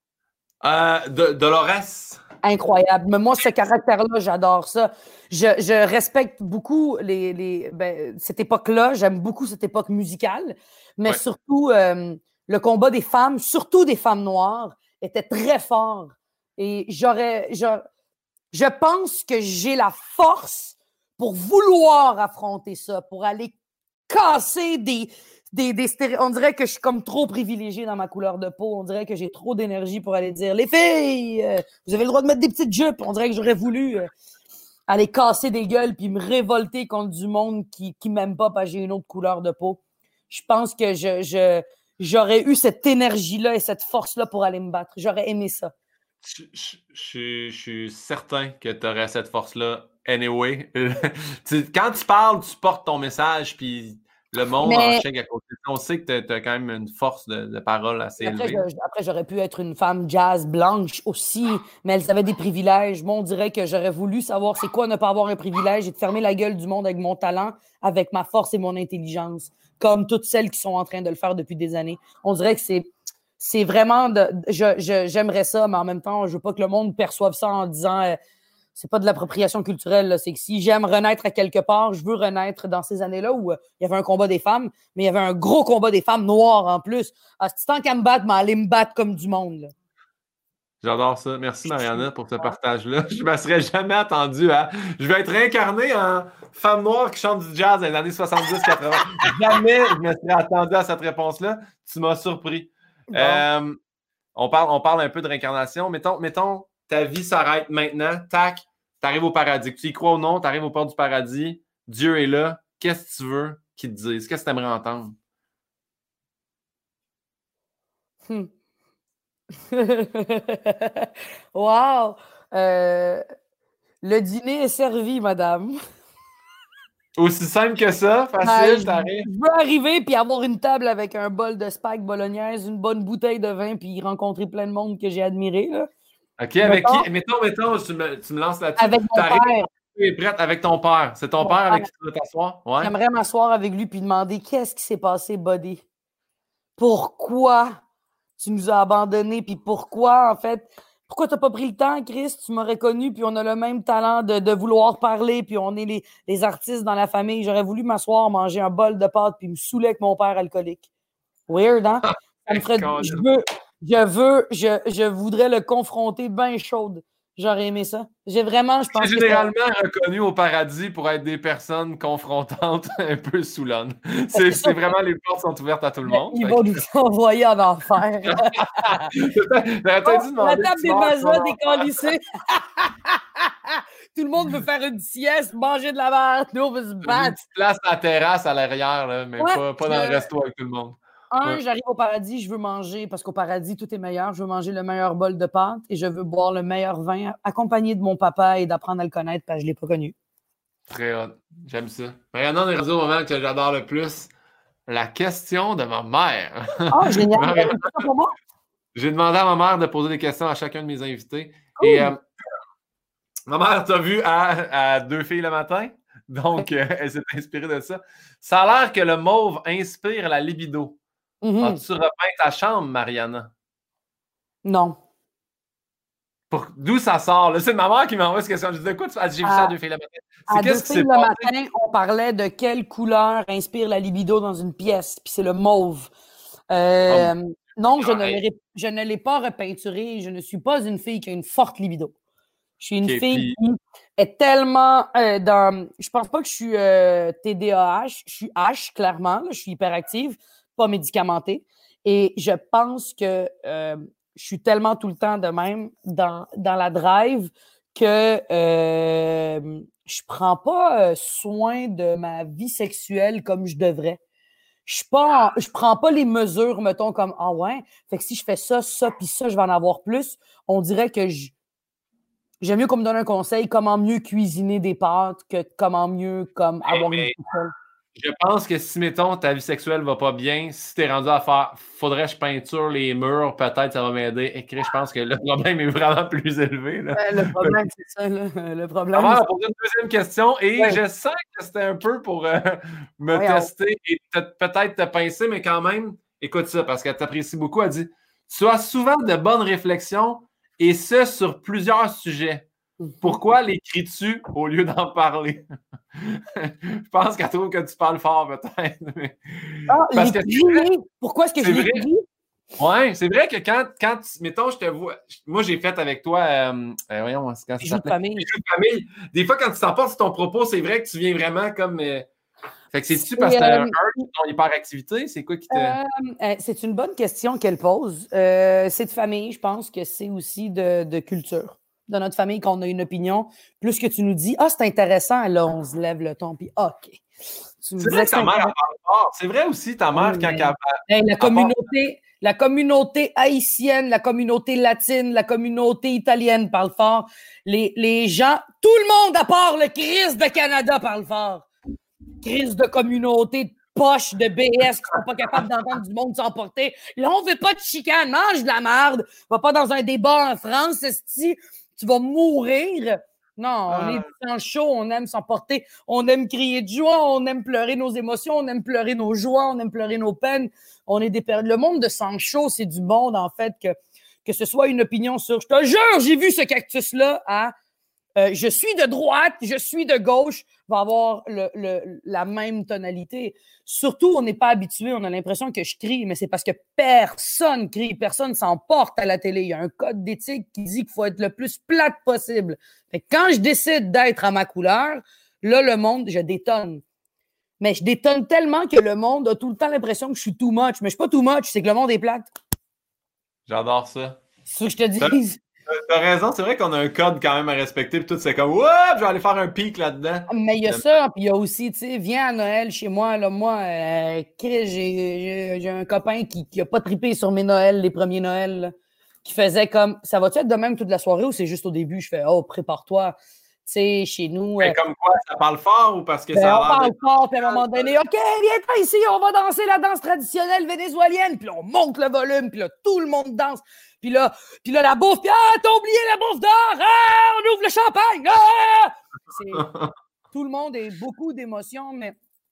S1: Euh, de, Dolores.
S2: Incroyable. Mais moi, ce caractère-là, j'adore ça. Je, je respecte beaucoup les, les, ben, cette époque-là. J'aime beaucoup cette époque musicale. Mais
S1: Ouais.
S2: surtout, euh, le combat des femmes, surtout des femmes noires, était très fort. Et j'aurais. Je, je pense que j'ai la force pour vouloir affronter ça, pour aller casser des, des, des stéréotypes. On dirait que je suis comme trop privilégiée dans ma couleur de peau. On dirait que j'ai trop d'énergie pour aller dire les filles, euh, vous avez le droit de mettre des petites jupes. On dirait que j'aurais voulu euh, aller casser des gueules puis me révolter contre du monde qui qui m'aime pas parce que j'ai une autre couleur de peau. Je pense que je, je j'aurais eu cette énergie-là et cette force-là pour aller me battre. J'aurais aimé ça.
S1: Je, je- je- je suis certain que tu aurais cette force-là. Anyway, Tu- quand tu parles, tu portes ton message, puis le monde en
S2: Mais
S1: chèque à côté. On sait que tu as quand même une force de, de parole assez
S2: après,
S1: élevée.
S2: je- après, j'aurais pu être une femme jazz blanche aussi, mais elles avaient des privilèges. Moi, on dirait que j'aurais voulu savoir c'est quoi ne pas avoir un privilège et de fermer la gueule du monde avec mon talent, avec ma force et mon intelligence, comme toutes celles qui sont en train de le faire depuis des années. On dirait que c'est c'est vraiment de, je, je- j'aimerais ça, mais en même temps, je veux pas que le monde perçoive ça en disant euh, c'est pas de l'appropriation culturelle, là. C'est que si j'aime renaître à quelque part, je veux renaître dans ces années-là où euh, il y avait un combat des femmes, mais il y avait un gros combat des femmes noires en plus. Ah, c'est tant qu'à me battre, mais aller me battre comme du monde, là.
S1: J'adore ça. Merci, Mariana, pour ce partage-là. Je ne me serais jamais attendu à. Je vais être réincarné en femme noire qui chante du jazz dans les années soixante-dix quatre-vingts. Jamais je me serais attendu à cette réponse-là. Tu m'as surpris.
S2: Bon.
S1: Euh, on, parle, on parle un peu de réincarnation. Mettons, mettons ta vie s'arrête maintenant. Tac, tu arrives au paradis. Que tu y crois ou non, tu arrives au port du paradis. Dieu est là. Qu'est-ce que tu veux qu'il te dise? Qu'est-ce que tu aimerais entendre?
S2: Hmm. Wow! Euh, le dîner est servi, madame.
S1: Aussi simple que ça,
S2: Ben,
S1: facile,
S2: je,
S1: t'arrives.
S2: je veux arriver puis avoir une table avec un bol de spag bolognaise, une bonne bouteille de vin puis rencontrer plein de monde que j'ai admiré, là.
S1: OK, avec
S2: Mettons,
S1: qui? Mettons, mettons, tu me, tu me lances là-dessus.
S2: avec mon
S1: T'arrives,
S2: père.
S1: tu es prête avec ton père. C'est ton
S2: Mon
S1: père
S2: père.
S1: avec qui tu veux t'asseoir? Ouais.
S2: J'aimerais m'asseoir avec lui puis demander qu'est-ce qui s'est passé, buddy? Pourquoi tu nous as abandonnés? Puis pourquoi, en fait, pourquoi tu n'as pas pris le temps, Chris? Tu m'aurais connu, puis on a le même talent de, de vouloir parler, puis on est les, les artistes dans la famille. J'aurais voulu m'asseoir, manger un bol de pâtes, puis me saouler avec mon père alcoolique. Weird, hein? Ça me ferait, je veux, je veux, je, je voudrais le confronter bien chaude. J'aurais aimé ça. J'ai vraiment, je pense
S1: C'est
S2: que
S1: généralement reconnu au paradis pour être des personnes confrontantes un peu saoulonnes. C'est c'est vraiment, les portes sont ouvertes à tout le monde.
S2: Ils vont nous envoyer en enfer.
S1: J'aurais peut-être dû
S2: Oh,
S1: demander.
S2: la table des mazas décalissée. Tout le monde veut faire une sieste, manger de la merde. Nous, on veut se
S1: Une
S2: battre.
S1: petite place à la terrasse à l'arrière, là, mais
S2: Ouais,
S1: pas, pas dans
S2: je-
S1: le resto avec tout le monde.
S2: Un,
S1: Ouais.
S2: j'arrive au paradis, je veux manger, parce qu'au paradis, tout est meilleur. Je veux manger le meilleur bol de pâtes et je veux boire le meilleur vin accompagné de mon papa et d'apprendre à le connaître parce que je ne l'ai pas connu.
S1: Très hot. J'aime ça. Maintenant, on est rendu au moment que j'adore le plus. La question de ma mère.
S2: Oh, génial.
S1: Marianne,
S2: C'est ça pour moi?
S1: j'ai demandé à ma mère de poser des questions à chacun de mes invités.
S2: Cool.
S1: Et euh, ma mère t'a vu à, à Deux filles le matin. Donc, euh, elle s'est inspirée de ça. Ça a l'air que le mauve inspire la libido.
S2: Mhm.
S1: As-tu repeint ta chambre, Mariana?
S2: Non.
S1: Pour... D'où ça sort? là? C'est ma mère qui m'envoie cette question. Je dis de quoi tu... J'ai vu ça à
S2: À-
S1: Deux filles le matin.
S2: À
S1: C'est
S2: Deux
S1: qu'est-ce qui
S2: filles
S1: s'est
S2: le
S1: passé?
S2: matin, on parlait de quelle couleur inspire la libido dans une pièce, puis c'est le mauve. Euh,
S1: Oh,
S2: non, je ne
S1: hey.
S2: l'ai je ne l'ai pas repeinturé. Je ne suis pas une fille qui a une forte libido. Je suis une
S1: Ok,
S2: fille
S1: puis-
S2: qui est tellement euh, dans. Je pense pas que je suis euh, T D A H. Je suis H, clairement. là. Je suis hyperactive, pas médicamentée. Et je pense que euh, je suis tellement tout le temps de même dans, dans la drive que euh, je prends pas euh, soin de ma vie sexuelle comme je devrais. Je suis pas, en- je prends pas les mesures, mettons, comme ah ouais. Fait que si je fais ça, ça, puis ça, je vais en avoir plus. On dirait que je J'aime mieux qu'on me donne un conseil, comment mieux cuisiner des pâtes que comment mieux comme
S1: Hey,
S2: avoir
S1: mais
S2: une boussole.
S1: je pense que si, mettons, ta vie sexuelle va pas bien, si t'es rendu à faire faudrait que je peinture les murs, peut-être ça va m'aider. Écris, je pense que le problème est vraiment plus élevé. Là.
S2: Euh, le problème, c'est ça. Là. Le
S1: Ma
S2: problème,
S1: mère
S2: c'est-
S1: a posé une deuxième question et
S2: Ouais.
S1: je sens que c'était un peu pour euh, me
S2: Ouais,
S1: tester et te- peut-être te pincer, mais quand même, écoute ça, parce qu'elle t'apprécie beaucoup. Elle dit tu as souvent de bonnes réflexions et ce sur plusieurs sujets. Pourquoi l'écris-tu au lieu d'en parler? Je pense qu'elle trouve que tu parles fort, peut-être. mais-
S2: Ah,
S1: Parce que
S2: l'écrire, pourquoi est-ce que je
S1: c'est vrai.
S2: l'écris?
S1: Ouais, c'est vrai que quand, quand tu- mettons, je te vois, moi j'ai fait avec toi, euh, euh, voyons, c'est quand ça
S2: Bijoux de
S1: s'appelait?
S2: famille.
S1: Bijoux de famille. Des fois, quand tu t'emportes sur ton propos, c'est vrai que tu viens vraiment comme. euh, Fait que c'est-tu
S2: C'est,
S1: parce que t'as un
S2: euh,
S1: urge, ton hyperactivité? C'est quoi qui te.
S2: Euh, euh, c'est une bonne question qu'elle pose. Euh, c'est de famille, je pense que c'est aussi de, de culture. Dans notre famille, qu'on a une opinion, plus que tu nous dis, ah, c'est intéressant, là, on se lève le ton, puis ah, OK. Tu me
S1: C'est
S2: disais
S1: vrai
S2: que
S1: que ta mère, elle
S2: intéressant.
S1: parle fort. C'est vrai aussi, ta mère,
S2: Oui,
S1: quand
S2: mais-
S1: elle.
S2: Hey, la
S1: à part-
S2: communauté, la communauté haïtienne, la communauté latine, la communauté italienne parle fort. Les, les gens, tout le monde à part le Christ de Canada parle fort. Crise de communauté de poche de B S qui sont pas capables d'entendre du monde s'emporter. Là, on veut pas de chicane, mange de la merde. Va pas dans un débat en France, esti, tu vas mourir. Non, on est dans chaud, on aime s'emporter, on aime crier de joie, on aime pleurer nos émotions, on aime pleurer nos joies, on aime pleurer nos peines. On est des per- Le monde de sang chaud, c'est du monde, en fait, que, que ce soit une opinion sur je te jure, j'ai vu ce cactus-là à euh, je suis de droite, je suis de gauche, va avoir le, le, la même tonalité. Surtout, on n'est pas habitué, on a l'impression que je crie, mais c'est parce que personne crie, personne s'emporte à la télé. Il y a un code d'éthique qui dit qu'il faut être le plus plate possible. Fait que quand je décide d'être à ma couleur, là, le monde, je détonne. Mais je détonne tellement que le monde a tout le temps l'impression que je suis too much. Mais je suis pas too much, c'est que le monde est plate.
S1: J'adore ça.
S2: C'est ce que je te dis.
S1: T'as raison, c'est vrai qu'on a un code quand même à respecter, puis tout, c'est comme, ouah, je vais aller faire un pic là-dedans.
S2: Mais il y a ça, puis il y a aussi, tu sais, viens à Noël chez moi, là, moi, euh, Chris, j'ai, j'ai un copain qui, qui a pas trippé sur mes Noëls, les premiers Noëls, là, qui faisait comme, ça va-tu être de même toute la soirée ou c'est juste au début? Je fais, oh, prépare-toi, tu sais, chez nous.
S1: Mais
S2: euh,
S1: comme quoi, ça parle fort ou parce que
S2: ben,
S1: ça
S2: on
S1: a l'air
S2: parle
S1: de...
S2: fort, puis à un moment donné, OK, viens ici, on va danser la danse traditionnelle vénézuélienne, puis là, on monte le volume, puis là, tout le monde danse, puis là, puis là, la bouffe, puis ah, t'as oublié la bouffe d'or, ah, on ouvre le champagne, ah! C'est... Tout le monde a beaucoup d'émotions, mais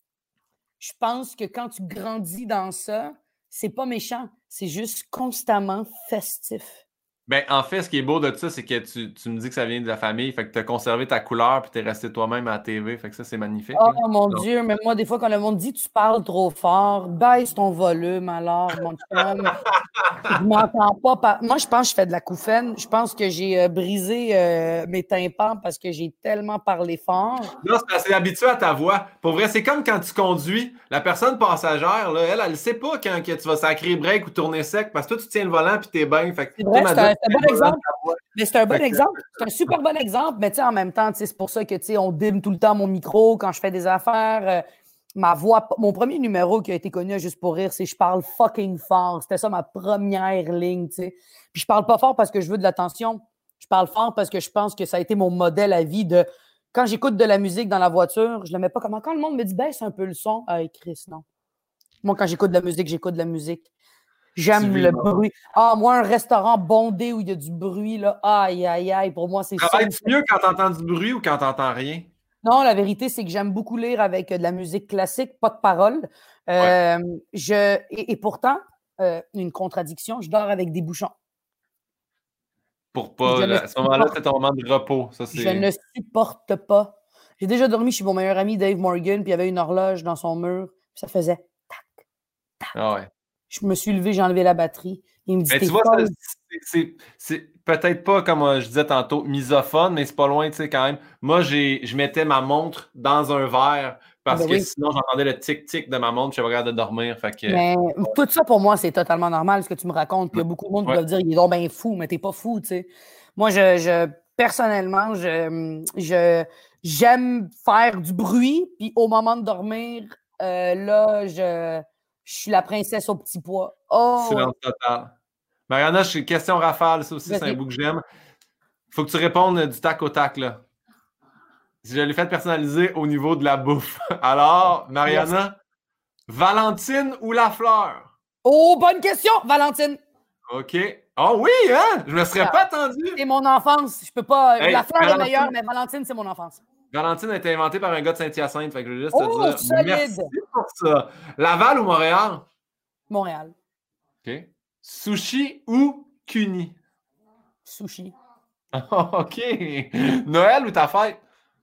S2: je pense que quand tu grandis dans ça, c'est pas méchant, c'est juste constamment festif.
S1: Ben, en fait, ce qui est beau de ça, c'est que tu, tu me dis que ça vient de la famille, fait que tu as conservé ta couleur puis tu es resté toi-même à la T V, fait que ça, c'est magnifique.
S2: Oh
S1: Là.
S2: mon
S1: Donc,
S2: Dieu, mais moi, des fois, quand le monde dit tu parles trop fort, baisse ton volume alors, mon chum. Je m'entends pas. par- Moi, je pense que je fais de la couffaine. Je pense que j'ai euh, brisé euh, mes tympans parce que j'ai tellement parlé fort.
S1: non, c'est parce que c'est habitué à ta voix. Pour vrai, c'est comme quand tu conduis. La personne passagère, là, elle, elle ne sait pas quand que tu vas sacrer break ou tourner sec parce que toi, tu tiens le volant puis t'es bien. Fait que
S2: C'est
S1: toi,
S2: vrai,
S1: ma
S2: c'est un,
S1: job,
S2: c'est un
S1: c'est
S2: bon
S1: le volant de
S2: exemple.
S1: ta voix.
S2: Mais c'est un bon
S1: Fait que,
S2: exemple. C'est un super bon exemple. Mais tu sais, en même temps, tu sais, c'est pour ça que tu sais, on dim tout le temps mon micro quand je fais des affaires. Euh, ma voix. Mon premier numéro qui a été connu à Juste pour rire, c'est je parle fucking fort. C'était ça ma première ligne, tu sais. Puis je parle pas fort parce que je veux de l'attention. Je parle fort parce que je pense que ça a été mon modèle à vie de. Quand j'écoute de la musique dans la voiture, je le mets pas comme quand le monde me dit baisse un peu le son. Hey, Chris, non. Moi, quand j'écoute de la musique, j'écoute de la musique.
S1: tu
S2: J'aime
S1: vis
S2: le
S1: le moment.
S2: bruit. Ah, moi, un restaurant bondé où il y a du bruit, là, aïe, aïe, aïe, pour moi, c'est ça.
S1: Travailles-tu mieux quand t'entends du bruit ou quand t'entends rien?
S2: Non, la vérité, c'est que j'aime beaucoup lire avec euh, de la musique classique, pas de paroles.
S1: Ouais.
S2: Euh, je, et, et pourtant, euh, une contradiction, je dors avec des bouchons.
S1: Pour
S2: Je
S1: pas.
S2: ne
S1: À ce moment-là,
S2: supporte,
S1: c'est ton moment de repos. Ça,
S2: je ne
S1: c'est.
S2: supporte pas. J'ai déjà dormi chez mon meilleur ami Dave Morgan, puis il y avait une horloge dans son mur, puis ça faisait tac, tac.
S1: Ah ouais.
S2: Je me suis levé, j'ai enlevé la batterie. Il me dit,
S1: Mais
S2: t'es
S1: tu vois, ça,
S2: folle.
S1: c'est c'est- c'est peut-être pas comme euh, je disais tantôt, misophone, mais c'est pas loin, tu sais, quand même. Moi, j'ai, je mettais ma montre dans un verre
S2: Ah
S1: parce
S2: ben
S1: que
S2: oui.
S1: sinon, j'entendais le tic-tic de ma montre, je suis pas capable de dormir. Fait que.
S2: Mais tout ça, pour moi, c'est totalement normal, ce que tu me racontes. Puis il y
S1: Ouais.
S2: a beaucoup de monde qui
S1: Ouais.
S2: doivent dire, il est donc bien fou, mais t'es pas fou, tu sais. Moi, je, je personnellement, je, je, j'aime faire du bruit, puis au moment de dormir, euh, là, je, je suis la princesse au petit pois. Oh, ouais.
S1: Silence total. Mariana, je suis question rafale, ça aussi, c'est un
S2: Vas-y.
S1: bout que j'aime. Faut que tu répondes euh, du tac au tac, là. Je l'ai fait personnaliser au niveau de la bouffe. Alors,
S2: Yes.
S1: Mariana, Valentine ou la fleur?
S2: Oh, bonne question, Valentine.
S1: OK. Oh oui, hein? Je me serais
S2: Ah,
S1: pas attendu.
S2: c'est mon enfance. Je peux pas. La
S1: Hey,
S2: fleur est meilleure,
S1: Valentine,
S2: mais Valentine, c'est mon enfance.
S1: Valentine a été inventée par un gars de Saint-Hyacinthe. Fait que je veux juste te
S2: Oh,
S1: dire merci
S2: solide.
S1: pour ça. Laval ou Montréal?
S2: Montréal.
S1: OK. Sushi ou Cuni?
S2: Sushi.
S1: OK. Noël ou ta fête?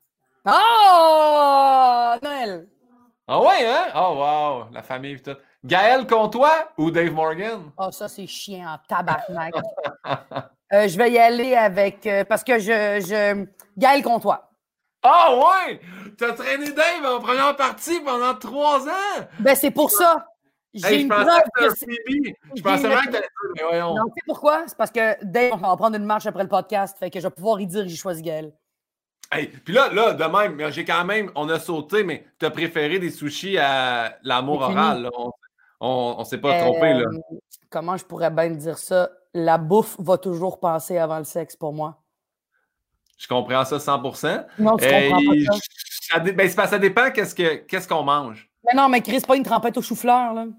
S2: Oh! Noël.
S1: Ah ouais, hein? Oh wow, la famille et tout. Gaël Comtois ou Dave Morgan?
S2: Oh, ça, c'est chiant en tabarnak. Euh, je vais y aller avec. euh, parce que je. je... Gaël Comtois.
S1: Ah ouais! T'as traîné Dave en première partie pendant trois ans!
S2: Ben, c'est pour ça. J'ai
S1: Hey, je
S2: une
S1: pensais
S2: preuve
S1: que
S2: que
S1: c'était un
S2: c'est.
S1: freebie. Je
S2: j'ai
S1: pensais
S2: une-
S1: vraiment que t'allais dire, mais voyons.
S2: Non, tu sais pourquoi? C'est parce que Dave, on va prendre une marche après le podcast. Fait que je vais pouvoir y dire que j'ai choisi Gaël.
S1: Hey, puis là, là, de même, j'ai quand même, on a sauté, mais t'as préféré des sushis à l'amour
S2: C'est fini.
S1: oral, là. On, on, on s'est pas
S2: Euh,
S1: trompé, là.
S2: Comment je pourrais bien dire ça? La bouffe va toujours passer avant le sexe pour moi.
S1: Je comprends ça cent pour cent.
S2: Non, tu
S1: Euh,
S2: comprends pas ça.
S1: ça, dé- ben, c'est parce que ça dépend qu'est-ce que, qu'est-ce qu'on mange.
S2: Mais non, mais Chris, pas une trempette au chou-fleur, là.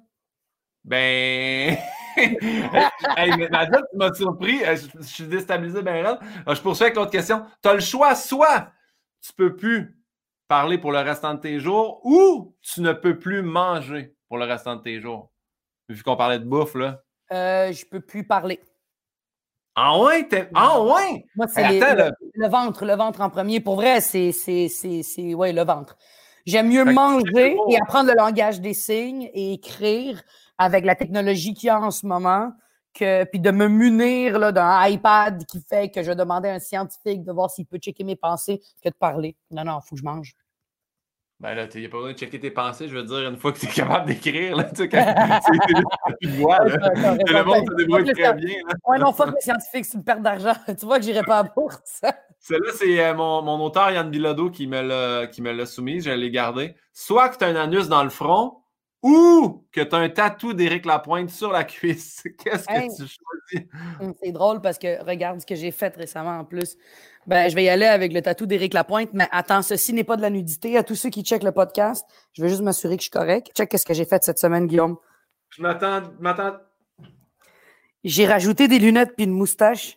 S1: Ben. Hey, mais Nadia, tu m'as surpris. Euh, Je, je suis déstabilisé, ben raide. Alors, je poursuis avec l'autre question. Tu as le choix, soit tu peux plus parler pour le restant de tes jours ou tu ne peux plus manger pour le restant de tes jours. Vu qu'on parlait de bouffe, là.
S2: Euh, je peux plus parler.
S1: Ah ouais? t'es- Ah ouais?
S2: Moi, c'est
S1: Hey,
S2: les-
S1: attends,
S2: le,
S1: là.
S2: le ventre, le ventre en premier. Pour vrai, c'est, c'est, c'est, c'est ouais, le ventre. J'aime mieux
S1: Fait que tu sais, c'est
S2: manger
S1: beau.
S2: et apprendre le langage des signes et écrire avec la technologie qu'il y a en ce moment, que, puis de me munir là, d'un iPad qui fait que je demandais à un scientifique de voir s'il peut checker mes pensées que de parler. Non, non, il faut que je mange.
S1: Ben là, il n'y a pas besoin de checker tes pensées, je veux dire, une fois que tu es capable d'écrire, là, tu sais, quand c'est c'est juste que tu le vois, là.
S2: T'as- t'as raison.
S1: Le monde se
S2: Fuck
S1: débrouille
S2: le
S1: très
S2: scien-
S1: bien, là.
S2: Ouais, non, fuck le scientifique, c'est une perte d'argent. Tu vois que j'irai pas à la bourse.
S1: Celle-là, c'est euh, mon, mon auteur Yann Bilodeau qui me l'a qui me l'a soumise, je l'ai gardée. Soit que tu as un anus dans le front ou que tu as un tatou d'Éric Lapointe sur la cuisse. Qu'est-ce que
S2: Hey.
S1: tu choisis?
S2: Hum, C'est drôle parce que regarde ce que j'ai fait récemment en plus. Ben, je vais y aller avec le tatou d'Éric Lapointe, mais attends, ceci n'est pas de la nudité. À tous ceux qui checkent le podcast, je veux juste m'assurer que je suis correct. Check qu'est-ce que j'ai fait cette semaine, Guillaume.
S1: Je m'attends. m'attends...
S2: J'ai rajouté des lunettes puis une moustache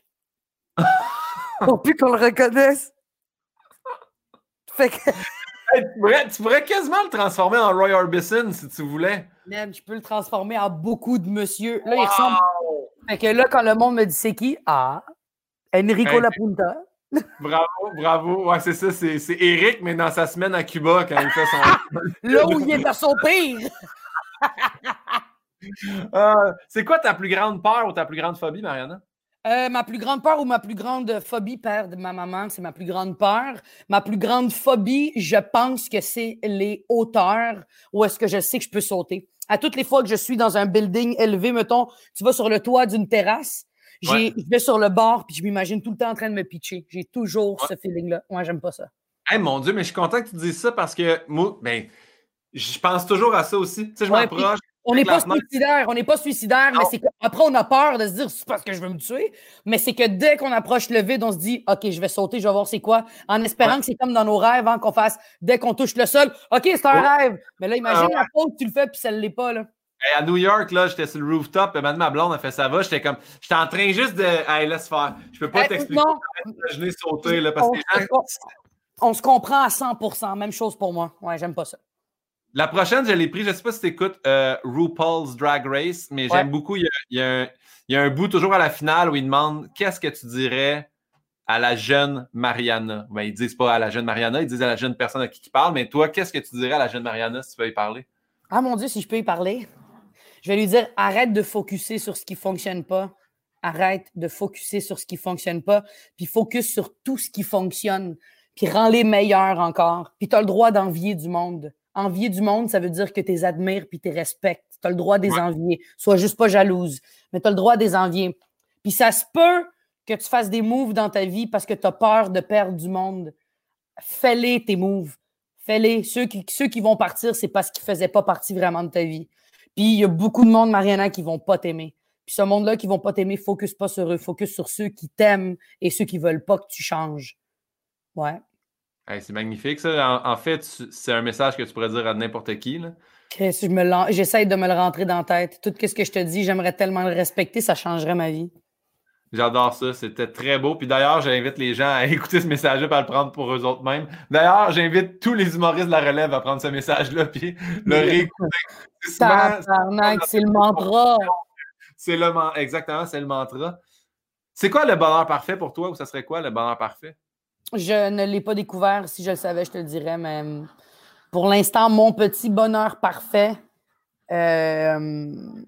S2: pour plus qu'on le reconnaisse. Fait que,
S1: Hey, tu, pourrais, tu pourrais quasiment le transformer en Roy Orbison si tu voulais.
S2: man, je peux le transformer en beaucoup de monsieur. Là, il ressemble, Fait que là, quand le monde me dit c'est qui? Ah, Enrico
S1: Hey,
S2: Lapunta.
S1: bravo, bravo. Ouais, c'est ça, c'est, c'est Eric, mais dans sa semaine à Cuba, quand il fait son...
S2: Là où il est à son pire.
S1: Euh, c'est quoi ta plus grande peur ou ta plus grande phobie, Mariana?
S2: Euh, ma plus grande peur ou ma plus grande phobie, père de ma maman, c'est ma plus grande peur. Ma plus grande phobie, je pense que c'est les hauteurs où est-ce que je sais que je peux sauter. À toutes les fois que je suis dans un building élevé, mettons, tu vas sur le toit d'une terrasse, j'ai,
S1: Ouais.
S2: je vais sur le bord puis je m'imagine tout le temps en train de me pitcher. J'ai toujours
S1: Ouais.
S2: ce feeling-là. Moi, j'aime pas ça.
S1: Hey, mon Dieu, mais je suis content que tu dises ça parce que moi, ben, je pense toujours à ça aussi. Tu sais, je
S2: Ouais, puis
S1: m'approche.
S2: on n'est
S1: avec la
S2: pas
S1: fenêtre.
S2: suicidaire, on n'est pas suicidaire, mais
S1: Non.
S2: c'est qu'après, on a peur de se dire c'est parce que je veux me tuer. Mais c'est que dès qu'on approche le vide, on se dit OK, je vais sauter, je vais voir c'est quoi. En espérant
S1: Ouais.
S2: que c'est comme dans nos rêves, hein, qu'on fasse dès qu'on touche le sol, OK, c'est un
S1: Oh.
S2: rêve. Mais là, imagine
S1: Ah ouais.
S2: la faute que tu le fais, puis ça ne l'est pas. Là.
S1: Hey, à New York, là, j'étais sur le rooftop, et madame ma blonde a fait ça va. J'étais comme, j'étais en train juste de. Hey, laisse faire. Je peux pas
S2: Hey,
S1: t'expliquer.
S2: non,
S1: Je n'ai sauté, là, parce
S2: on,
S1: que les gens-
S2: on- on se comprend à cent pour cent. Même chose pour moi. Ouais, j'aime pas ça.
S1: La prochaine, je l'ai pris. Je sais pas si tu écoutes euh, RuPaul's Drag Race, mais
S2: Ouais.
S1: j'aime beaucoup. Il y, a, il, y a un, il y a un bout toujours à la finale où il demande qu'est-ce que tu dirais à la jeune Mariana. Ben, ils disent pas à la jeune Mariana, ils disent à la jeune personne à qui ils parlent, mais toi, qu'est-ce que tu dirais à la jeune Mariana si tu veux y parler?
S2: Ah mon Dieu, si je peux y parler. Je vais lui dire arrête de focuser sur ce qui ne fonctionne pas. Arrête de focuser sur ce qui ne fonctionne pas. Puis focus sur tout ce qui fonctionne. Puis rends-les meilleurs encore. Puis tu as le droit d'envier du monde. Envier du monde, ça veut dire que tu les admires puis tu les respectes. Tu as le droit de les
S1: Ouais.
S2: envier. Sois juste pas jalouse. Mais tu as le droit de les envier. Puis ça se peut que tu fasses des moves dans ta vie parce que tu as peur de perdre du monde. Fais-les tes moves. Fais-les. Ceux qui, ceux qui vont partir, c'est parce qu'ils ne faisaient pas partie vraiment de ta vie. Puis il y a beaucoup de monde, Mariana, qui ne vont pas t'aimer. Puis ce monde-là qui ne vont pas t'aimer, focus pas sur eux. Focus sur ceux qui t'aiment et ceux qui ne veulent pas que tu changes. Ouais.
S1: Hey, c'est magnifique, ça. En, en fait, tu- c'est un message que tu pourrais dire à n'importe qui, là.
S2: Chris, je me l'en- j'essaie de me le rentrer dans la tête. Tout ce que je te dis, j'aimerais tellement le respecter, ça changerait ma vie.
S1: J'adore ça, c'était très beau. Puis d'ailleurs, j'invite les gens à écouter ce message-là et à le prendre pour eux autres mêmes. D'ailleurs, j'invite tous les humoristes de la relève à prendre ce message-là puis le réécouter. C'est souvent-
S2: Tabarnak, c'est le mantra.
S1: c'est le man- Exactement, c'est le mantra. C'est quoi le bonheur parfait pour toi ou ça serait quoi le bonheur parfait?
S2: Je ne l'ai pas découvert. Si je le savais, je te le dirais. Mais pour l'instant, mon petit bonheur parfait, euh...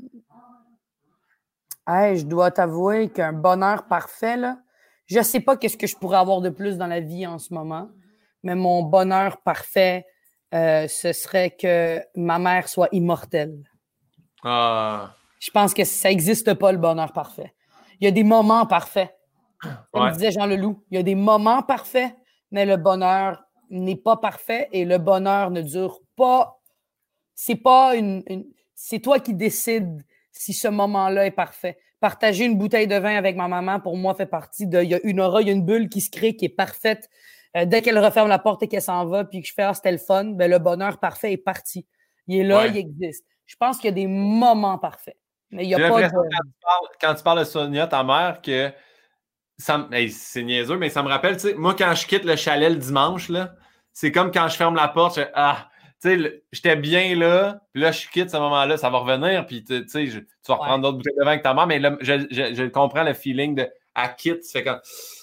S2: hey, je dois t'avouer qu'un bonheur parfait, là, je ne sais pas qu'est-ce que je pourrais avoir de plus dans la vie en ce moment, mais mon bonheur parfait, euh, ce serait que ma mère soit immortelle.
S1: Ah,
S2: Je pense que ça n'existe pas, le bonheur parfait. Il y a des moments parfaits. Comme
S1: ouais.
S2: disait Jean Leloup, il y a des moments parfaits, mais le bonheur n'est pas parfait et le bonheur ne dure pas. C'est pas une, une... c'est toi qui décides si ce moment-là est parfait. Partager une bouteille de vin avec ma maman, pour moi, fait partie de... Il y a une aura, il y a une bulle qui se crée, qui est parfaite. Euh, dès qu'elle referme la porte et qu'elle s'en va, puis que je fais « Ah, c'était le fun », ben, le bonheur parfait est parti. Il est là,
S1: Ouais.
S2: il existe. Je pense qu'il y a des moments parfaits. Mais il y a
S1: J'ai
S2: pas de...
S1: l'impression quand tu, parles, quand tu parles de Sonia, ta mère, que ça me- hey, c'est niaiseux, mais ça me rappelle, tu sais, moi, quand je quitte le chalet le dimanche, là, c'est comme quand je ferme la porte, je fais, ah, tu sais, le- j'étais bien là, puis là, je quitte ce moment-là, ça va revenir, puis tu sais, je- tu vas reprendre
S2: Ouais.
S1: d'autres bouteilles de vin avec ta mère, mais là, je, je- je comprends le feeling de, à quitte, tu fais comme,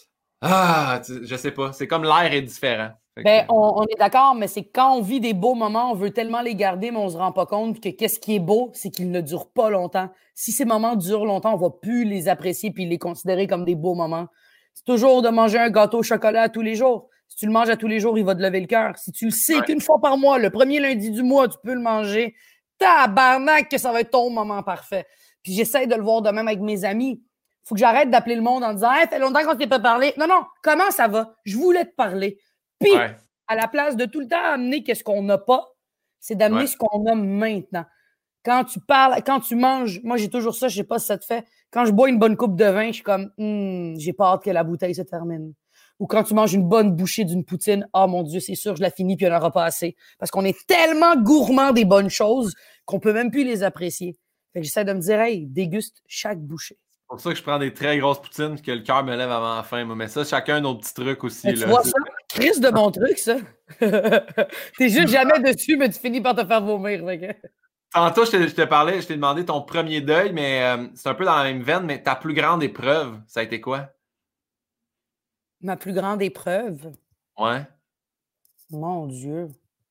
S1: ah, tu- je sais pas, c'est comme l'air est différent. Fait que-
S2: Ben, on, on est d'accord, mais c'est quand on vit des beaux moments, on veut tellement les garder, mais on se rend pas compte que qu'est-ce qui est beau, c'est qu'ils ne durent pas longtemps. Si ces moments durent longtemps, on va plus les apprécier puis les considérer comme des beaux moments. C'est toujours de manger un gâteau au chocolat à tous les jours. Si tu le manges à tous les jours, il va te lever le cœur. Si tu le sais
S1: Ouais.
S2: qu'une fois par mois, le premier lundi du mois, tu peux le manger, tabarnak que ça va être ton moment parfait. Puis j'essaie de le voir de même avec mes amis. Faut que j'arrête d'appeler le monde en disant hey, « ça fait longtemps qu'on ne s'est pas parlé. » Non, non, comment ça va? Je voulais te parler. Puis,
S1: Ouais.
S2: à la place de tout le temps amener qu'est-ce qu'on n'a pas, c'est d'amener
S1: Ouais.
S2: ce qu'on a maintenant. Quand tu parles, quand tu manges, moi j'ai toujours ça, je sais pas si ça te fait. Quand je bois une bonne coupe de vin, je suis comme Hum, j'ai pas hâte que la bouteille se termine. Ou quand tu manges une bonne bouchée d'une poutine, ah oh, mon Dieu, c'est sûr, je la finis puis il n'y en aura pas assez. Parce qu'on est tellement gourmand des bonnes choses qu'on peut même plus les apprécier. Fait que j'essaie de me dire, hey, déguste chaque bouchée.
S1: C'est pour ça que je prends des très grosses poutines que le cœur me lève avant la fin. moi. Mais ça, chacun nos petits trucs aussi.
S2: Mais tu
S1: là.
S2: vois ça? Crise de bon truc, ça. T'es juste jamais dessus, mais tu finis par te faire vomir. Fait que...
S1: Tantôt, je te, je te parlais, je t'ai demandé ton premier deuil, mais euh, c'est un peu dans la même veine, mais ta plus grande épreuve, ça a été quoi?
S2: Ma plus grande épreuve?
S1: Ouais.
S2: Mon Dieu.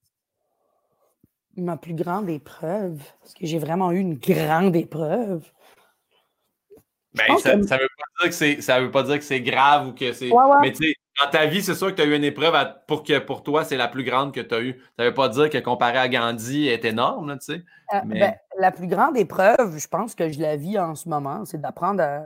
S2: Ma plus grande épreuve? Est-ce que j'ai vraiment eu une grande épreuve? Je
S1: Ben,
S2: pense que.
S1: ça, ça veut pas dire que c'est, ça veut pas dire que c'est grave ou que c'est.
S2: Ouais, ouais.
S1: Mais tu sais, dans ta vie, c'est sûr que tu as eu une épreuve à- pour que pour toi, c'est la plus grande que tu as eue. Ça veut pas dire que comparé à Gandhi, elle est énorme, là, tu sais.
S2: Euh, ben,
S1: Mais
S2: la plus grande épreuve, je pense que je la vis en ce moment, c'est d'apprendre à,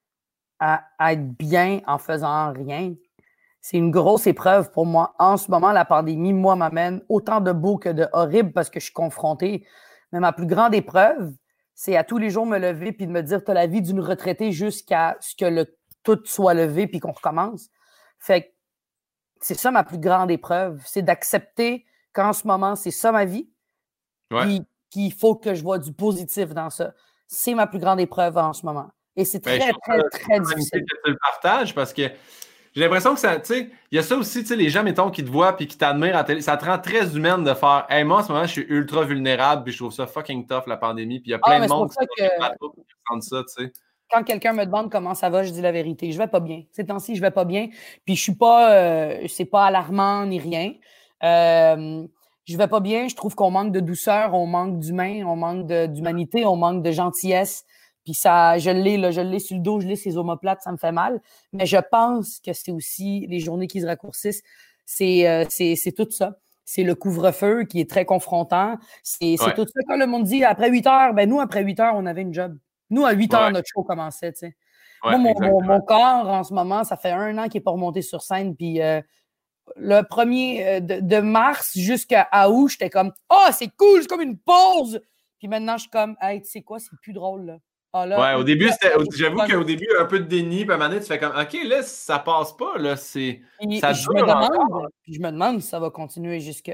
S2: à- à être bien en faisant rien. C'est une grosse épreuve pour moi. En ce moment, la pandémie, moi, m'amène autant de beau que de horrible parce que je suis confrontée. Mais ma plus grande épreuve, c'est à tous les jours me lever puis de me dire, tu as la vie d'une retraitée jusqu'à ce que le tout soit levé puis qu'on recommence. Fait que c'est ça ma plus grande épreuve. C'est d'accepter qu'en ce moment, c'est ça ma vie
S1: ouais.
S2: puis qu'il faut que je vois du positif dans ça. C'est ma plus grande épreuve en ce moment. Et c'est
S1: Ben, je
S2: très,
S1: trouve ça,
S2: très,
S1: je trouve
S2: très
S1: ça magnifique
S2: difficile.
S1: que tu le partages parce que j'ai l'impression que ça, tu sais, il y a ça aussi, tu sais, les gens, mettons, qui te voient puis qui t'admirent à la télé, ça te rend très humaine de faire, hey, moi, en ce moment, je suis ultra vulnérable puis je trouve ça fucking tough, la pandémie. Puis il y a
S2: Ah,
S1: plein de
S2: mais c'est
S1: monde
S2: pour
S1: qui
S2: ça
S1: sont
S2: que
S1: sur le bateau qui ressentent ça, tu sais.
S2: quand quelqu'un me demande comment ça va, je dis la vérité. Je vais pas bien. Ces temps-ci, je vais pas bien. Puis je suis pas, euh, c'est pas alarmant ni rien. Euh, je vais pas bien. Je trouve qu'on manque de douceur, on manque d'humain, on manque de- d'humanité, on manque de gentillesse. Puis ça, je l'ai, là, je l'ai sur le dos, je l'ai ces omoplates, ça me fait mal. Mais je pense que c'est aussi les journées qui se raccourcissent. C'est, euh, c'est, c'est tout ça. C'est le couvre-feu qui est très confrontant. C'est, c'est
S1: Ouais,
S2: tout ça. Quand le monde dit après huit heures, ben nous, après huit heures, on avait une job. Nous, à huit heures,
S1: ouais,
S2: notre show commençait, tu sais.
S1: ouais,
S2: Moi, mon, mon,
S1: exactement.
S2: mon corps, en ce moment, ça fait un an qu'il n'est pas remonté sur scène. Puis euh, le premier euh, de, de mars jusqu'à août, j'étais comme « Ah, oh, c'est cool, c'est comme une pause! » Puis maintenant, je suis comme « Hey, tu sais quoi, c'est plus drôle, là. » Ah là,
S1: Ouais, au
S2: août,
S1: début, c'était,
S2: septembre,
S1: j'avoue
S2: octobre.
S1: qu'au début, un peu de déni, puis à un moment donné, tu fais comme, OK, là, ça passe pas, là, c'est,
S2: Puis
S1: ça
S2: je me
S1: dure encore.
S2: demande, puis je me demande si ça va continuer jusque.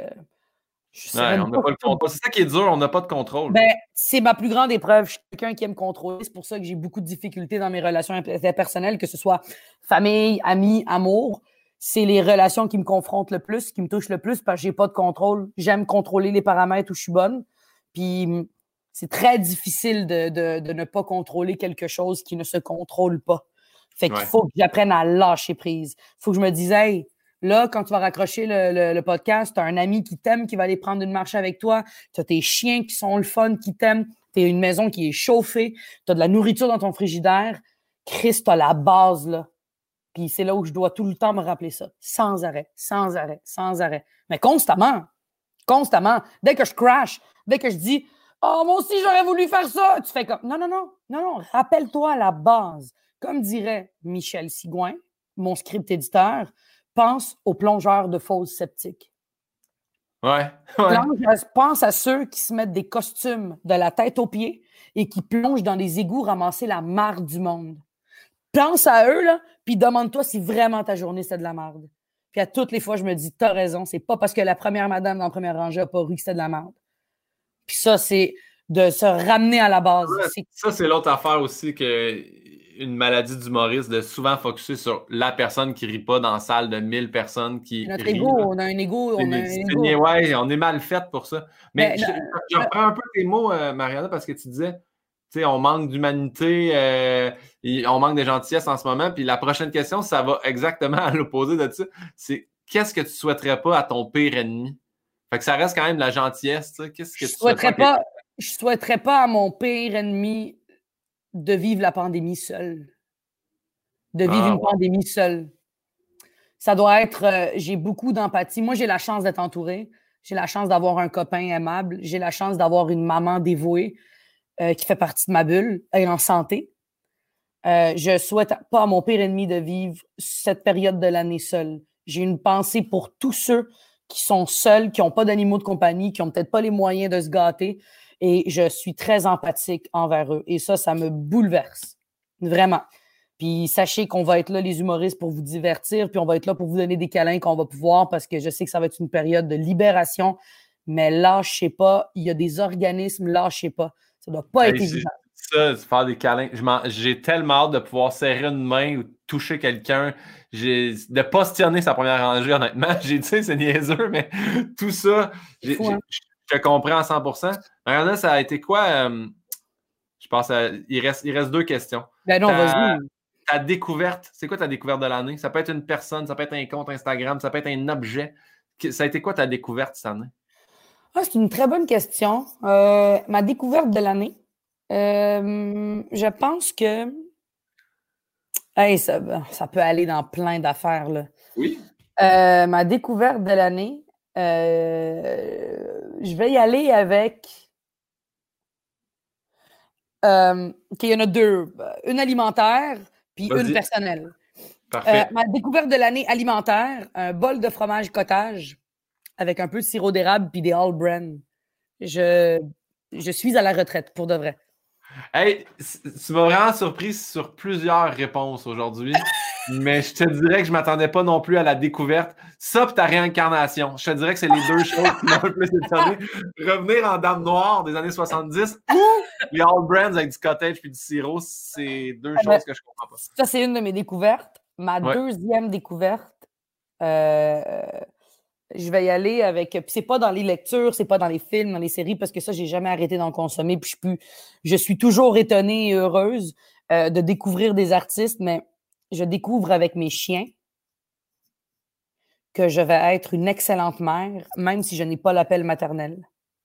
S2: Je sais
S1: Ouais, on
S2: même
S1: n'a
S2: pas.
S1: pas le contrôle. C'est ça qui est dur, on n'a pas de contrôle.
S2: Ben, c'est ma plus grande épreuve. Je suis quelqu'un qui aime contrôler. C'est pour ça que j'ai beaucoup de difficultés dans mes relations interpersonnelles, que ce soit famille, amis, amour. C'est les relations qui me confrontent le plus, qui me touchent le plus parce que j'ai pas de contrôle. J'aime contrôler les paramètres où je suis bonne. Puis c'est très difficile de, de, de ne pas contrôler quelque chose qui ne se contrôle pas. Fait qu'il
S1: Ouais.
S2: faut que j'apprenne à lâcher prise. Il faut que je me dise, hey, là, quand tu vas raccrocher le, le, le podcast, tu as un ami qui t'aime, qui va aller prendre une marche avec toi. Tu as tes chiens qui sont le fun, qui t'aiment. Tu as une maison qui est chauffée. Tu as de la nourriture dans ton frigidaire. Chris, tu as la base, là. Puis c'est là où je dois tout le temps me rappeler ça. Sans arrêt, sans arrêt, sans arrêt. Mais constamment, constamment. Dès que je crash, dès que je dis « Oh, moi aussi, j'aurais voulu faire ça! » Tu fais comme « Non, non, non, non, non. Rappelle-toi la base. » Comme dirait Michel Sigouin, mon script éditeur, pense aux plongeurs de fosses septiques.
S1: Ouais, ouais.
S2: Plonge, pense à ceux qui se mettent des costumes de la tête aux pieds et qui plongent dans les égouts ramasser la marde du monde. Pense à eux, là, puis demande-toi si vraiment ta journée, c'est de la marde. Puis à toutes les fois, je me dis, t'as raison, c'est pas parce que la première madame dans la première rangée n'a pas ru que c'était de la marde. Puis ça, c'est de se ramener à la base.
S1: Ouais,
S2: C'est...
S1: ça, c'est l'autre affaire aussi que une maladie d'humoriste, de souvent focuser sur la personne qui rit pas dans la salle de mille personnes qui
S2: Notre
S1: rient.
S2: ego,
S1: Là.
S2: on a un ego,
S1: C'est
S2: on a un
S1: c'est
S2: ego.
S1: niais, ouais, on est mal fait pour ça. Mais
S2: Mais,
S1: je, je
S2: euh,
S1: reprends un peu tes mots, euh, Mariana, parce que tu disais, tu sais, on manque d'humanité, euh, et on manque de gentillesse en ce moment. Puis la prochaine question, ça va exactement à l'opposé de ça. C'est qu'est-ce que tu souhaiterais pas à ton pire ennemi? Fait que ça reste quand même la gentillesse, tu sais. Qu'est-ce que
S2: je
S1: tu souhaites pas
S2: souhaiterais
S1: à quelqu'un?
S2: pas, je souhaiterais pas à mon pire ennemi de vivre la pandémie seul, de vivre
S1: Ah
S2: une
S1: ouais.
S2: pandémie seule. Ça doit être, euh, j'ai beaucoup d'empathie. Moi, j'ai la chance d'être entourée. J'ai la chance d'avoir un copain aimable. J'ai la chance d'avoir une maman dévouée euh, qui fait partie de ma bulle et en santé. Euh, je souhaite pas à mon pire ennemi de vivre cette période de l'année seul. J'ai une pensée pour tous ceux qui sont seuls, qui n'ont pas d'animaux de compagnie, qui n'ont peut-être pas les moyens de se gâter. Et je suis très empathique envers eux. Et ça, ça me bouleverse. Vraiment. Puis sachez qu'on va être là, les humoristes, pour vous divertir, puis on va être là pour vous donner des câlins quand on va pouvoir, parce que je sais que ça va être une période de libération. Mais lâchez pas. Il y a des organismes, lâchez pas. Ça doit pas
S1: Hey,
S2: être
S1: c'est
S2: évident.
S1: ça, c'est faire des câlins. Je m'en- J'ai tellement hâte de pouvoir serrer une main ou toucher quelqu'un. J'ai- De pas se tirer sa première rangée, honnêtement. J'ai dit, c'est niaiseux, mais tout ça,
S2: C'est
S1: j'ai
S2: fou,
S1: j'ai-
S2: hein?
S1: Je te comprends à cent pour cent. Mariana, ça a été quoi? Euh, je pense à, il, reste, il reste deux questions.
S2: Ben non,
S1: ta,
S2: vas-y.
S1: Ta découverte, c'est quoi ta découverte de l'année? Ça peut être une personne, ça peut être un compte Instagram, ça peut être un objet. Ça a été quoi ta découverte cette année?
S2: Ah, c'est une très bonne question. Euh, ma découverte de l'année, euh, je pense que hey, ça, ça peut aller dans plein d'affaires, là.
S1: Oui.
S2: Euh, ma découverte de l'année, euh, je vais y aller avec... Euh, OK, il y en a deux. Une alimentaire, puis
S1: Vas-y.
S2: une personnelle.
S1: Parfait.
S2: Euh, ma découverte de l'année alimentaire, un bol de fromage cottage avec un peu de sirop d'érable puis des All Brand. Je, je suis à la retraite, pour de vrai.
S1: Hey, tu m'as vraiment surpris sur plusieurs réponses aujourd'hui, mais je te dirais que je ne m'attendais pas non plus à la découverte. Ça puis ta réincarnation. Je te dirais que c'est les deux choses qui m'ont le plus étonné. Revenir en Dame Noire des années soixante-dix ou les All Brands avec du cottage puis du sirop, c'est deux
S2: Ah,
S1: choses
S2: ben,
S1: que je comprends pas.
S2: Ça, c'est une de mes découvertes. Ma
S1: Ouais.
S2: deuxième découverte, euh, je vais y aller avec... Puis c'est pas dans les lectures, c'est pas dans les films, dans les séries, parce que ça, j'ai jamais arrêté d'en consommer. Puis je, peux, je suis toujours étonnée et heureuse euh, de découvrir des artistes, mais je découvre avec mes chiens que je vais être une excellente mère, même si je n'ai pas l'appel maternel.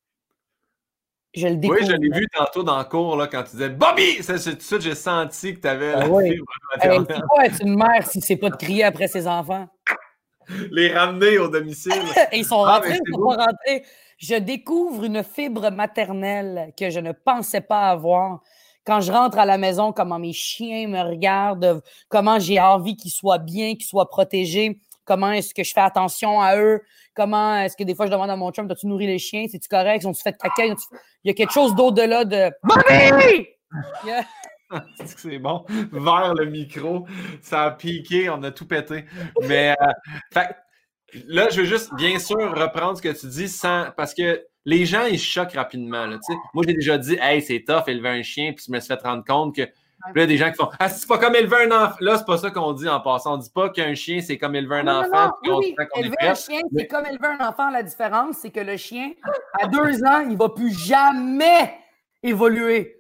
S2: Je le découvre.
S1: Oui, je l'ai vu tantôt dans le cours là, quand tu disais « Bobby! » C'est tout de suite, j'ai senti que tu avais
S2: Ben
S1: la
S2: oui.
S1: fibre
S2: Hey,
S1: maternelle.
S2: c'est quoi être une mère si c'est pas de crier après ses enfants?
S1: Les ramener au domicile.
S2: Et ils sont
S1: Ah,
S2: rentrés
S1: mais
S2: ou
S1: c'est
S2: ils sont
S1: beau.
S2: pas rentrés? Je découvre une fibre maternelle que je ne pensais pas avoir. Quand je rentre à la maison, comment mes chiens me regardent, comment j'ai envie qu'ils soient bien, qu'ils soient protégés, comment est-ce que je fais attention à eux, comment est-ce que des fois je demande à mon chum, t'as-tu nourri les chiens, c'est-tu correct, sont-tu fait de caca? Il y a quelque chose d'au-delà de « Bobby! » Yeah.
S1: C'est bon. Vers le micro, ça a piqué, on a tout pété. Mais euh, fait, là, je veux juste, bien sûr, reprendre ce que tu dis sans. Parce que les gens, ils se choquent rapidement. Là, moi, j'ai déjà dit, hey, c'est tough, élever un chien, puis je me suis fait rendre compte que. Puis là, des gens qui font, ah, c'est pas comme élever un enfant. Là, c'est pas ça qu'on dit en passant. On dit pas qu'un chien, c'est comme élever un
S2: Non,
S1: enfant.
S2: non, non.
S1: Puis on
S2: Oui,
S1: sent
S2: oui.
S1: qu'on est
S2: Élever
S1: prêt.
S2: un chien,
S1: Mais-
S2: c'est comme élever un enfant. La différence, c'est que le chien, à deux ans, il va plus jamais évoluer.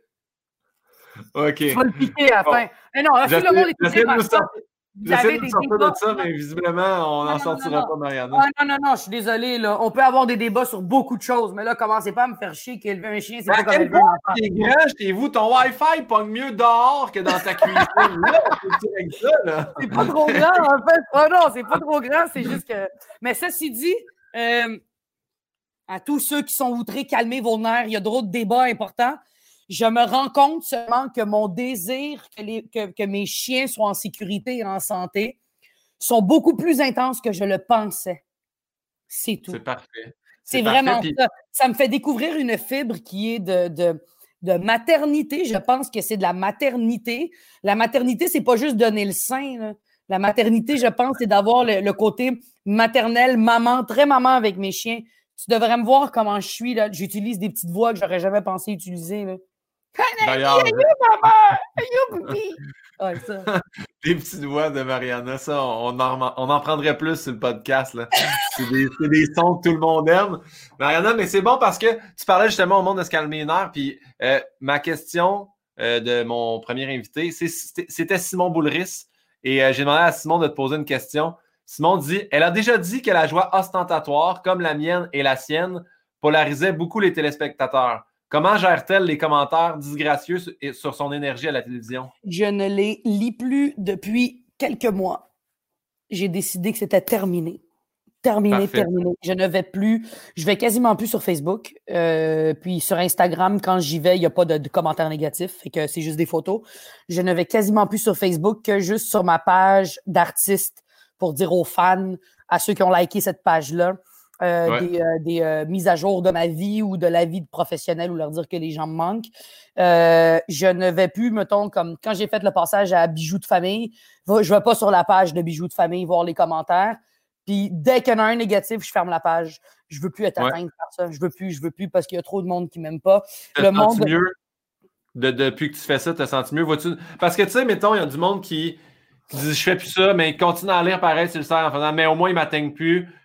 S1: OK.
S2: Tu vas le piquer à la
S1: Bon.
S2: fin. Mais non, là, si
S1: J'essaie
S2: le monde
S1: j'essaie
S2: écoutait
S1: de
S2: par
S1: nous
S2: ça,
S1: sortir,
S2: vous
S1: j'essaie
S2: avez
S1: de nous
S2: des
S1: sortir de
S2: débats.
S1: ça, mais visiblement, on
S2: Non,
S1: n'en
S2: non,
S1: sortira
S2: non,
S1: pas, Mariana.
S2: Ah, non, non, non, je suis désolé. Là. On peut avoir des débats sur beaucoup de choses, mais là, commencez pas à me faire chier qu'élever un chien, c'est
S1: À
S2: pas comme
S1: quel
S2: élever un
S1: point
S2: enfant.
S1: t'es grand chez vous, ton Wi-Fi pogne mieux dehors que dans ta cuisine. Là, c'est avec ça, là.
S2: C'est pas trop grand, en fait. Oh non, c'est pas trop grand, c'est juste que. Mais ceci dit, euh, à tous ceux qui sont outrés, calmez vos nerfs, il y a d'autres débats importants. Je me rends compte seulement que mon désir que, les, que, que mes chiens soient en sécurité et en santé sont beaucoup plus intenses que je le pensais. C'est tout.
S1: C'est parfait.
S2: C'est
S1: parfait,
S2: vraiment
S1: puis-
S2: ça. Ça me fait découvrir une fibre qui est de, de, de maternité. Je pense que c'est de la maternité. La maternité, c'est pas juste donner le sein, là. La maternité, je pense, c'est d'avoir le, le côté maternel, maman, très maman avec mes chiens. Tu devrais me voir comment je suis, là. J'utilise des petites voix que j'aurais jamais pensé utiliser, là.
S1: D'ailleurs,
S2: Ouais, ça.
S1: les petites voix de Mariana, ça, on en, on en prendrait plus sur le podcast, là. C'est des, c'est des sons que tout le monde aime. Mariana, mais c'est bon parce que tu parlais justement au monde de se calmer les nerfs, puis euh, ma question euh, de mon premier invité, c'est- c'était c'était Simon Boulris, et euh, j'ai demandé à Simon de te poser une question. Simon dit, elle a déjà dit que la joie ostentatoire, comme la mienne et la sienne, polarisait beaucoup les téléspectateurs. Comment gère-t-elle les commentaires disgracieux sur- sur son énergie à la télévision?
S2: Je ne les lis plus depuis quelques mois. J'ai décidé que c'était terminé. Terminé,
S1: Parfait.
S2: terminé. Je ne vais plus, je vais quasiment plus sur Facebook. Euh, puis sur Instagram, quand j'y vais, il n'y a pas de, de commentaires négatifs, fait que c'est juste des photos. Je ne vais quasiment plus sur Facebook que juste sur ma page d'artiste pour dire aux fans, à ceux qui ont liké cette page-là, euh,
S1: Ouais.
S2: des, euh, des euh, mises à jour de ma vie ou de la vie de professionnel ou leur dire que les gens me manquent. Euh, je ne vais plus, mettons, comme quand j'ai fait le passage à Bijoux de famille, va- je ne vais pas sur la page de Bijoux de famille voir les commentaires. Puis dès qu'il y en a un négatif, je ferme la page. Je veux plus être
S1: Ouais.
S2: atteinte par ça. Je veux plus, je veux plus parce qu'il y a trop de monde qui m'aime pas.
S1: T'as
S2: Le
S1: senti
S2: monde.
S1: mieux de, depuis que tu fais ça, t'as senti mieux? Vois-tu? Parce que tu sais, mettons, il y a du monde qui, qui dit je fais plus ça, mais il continue à lire pareil sur le site en faisant mais au moins ils m'atteignent plus.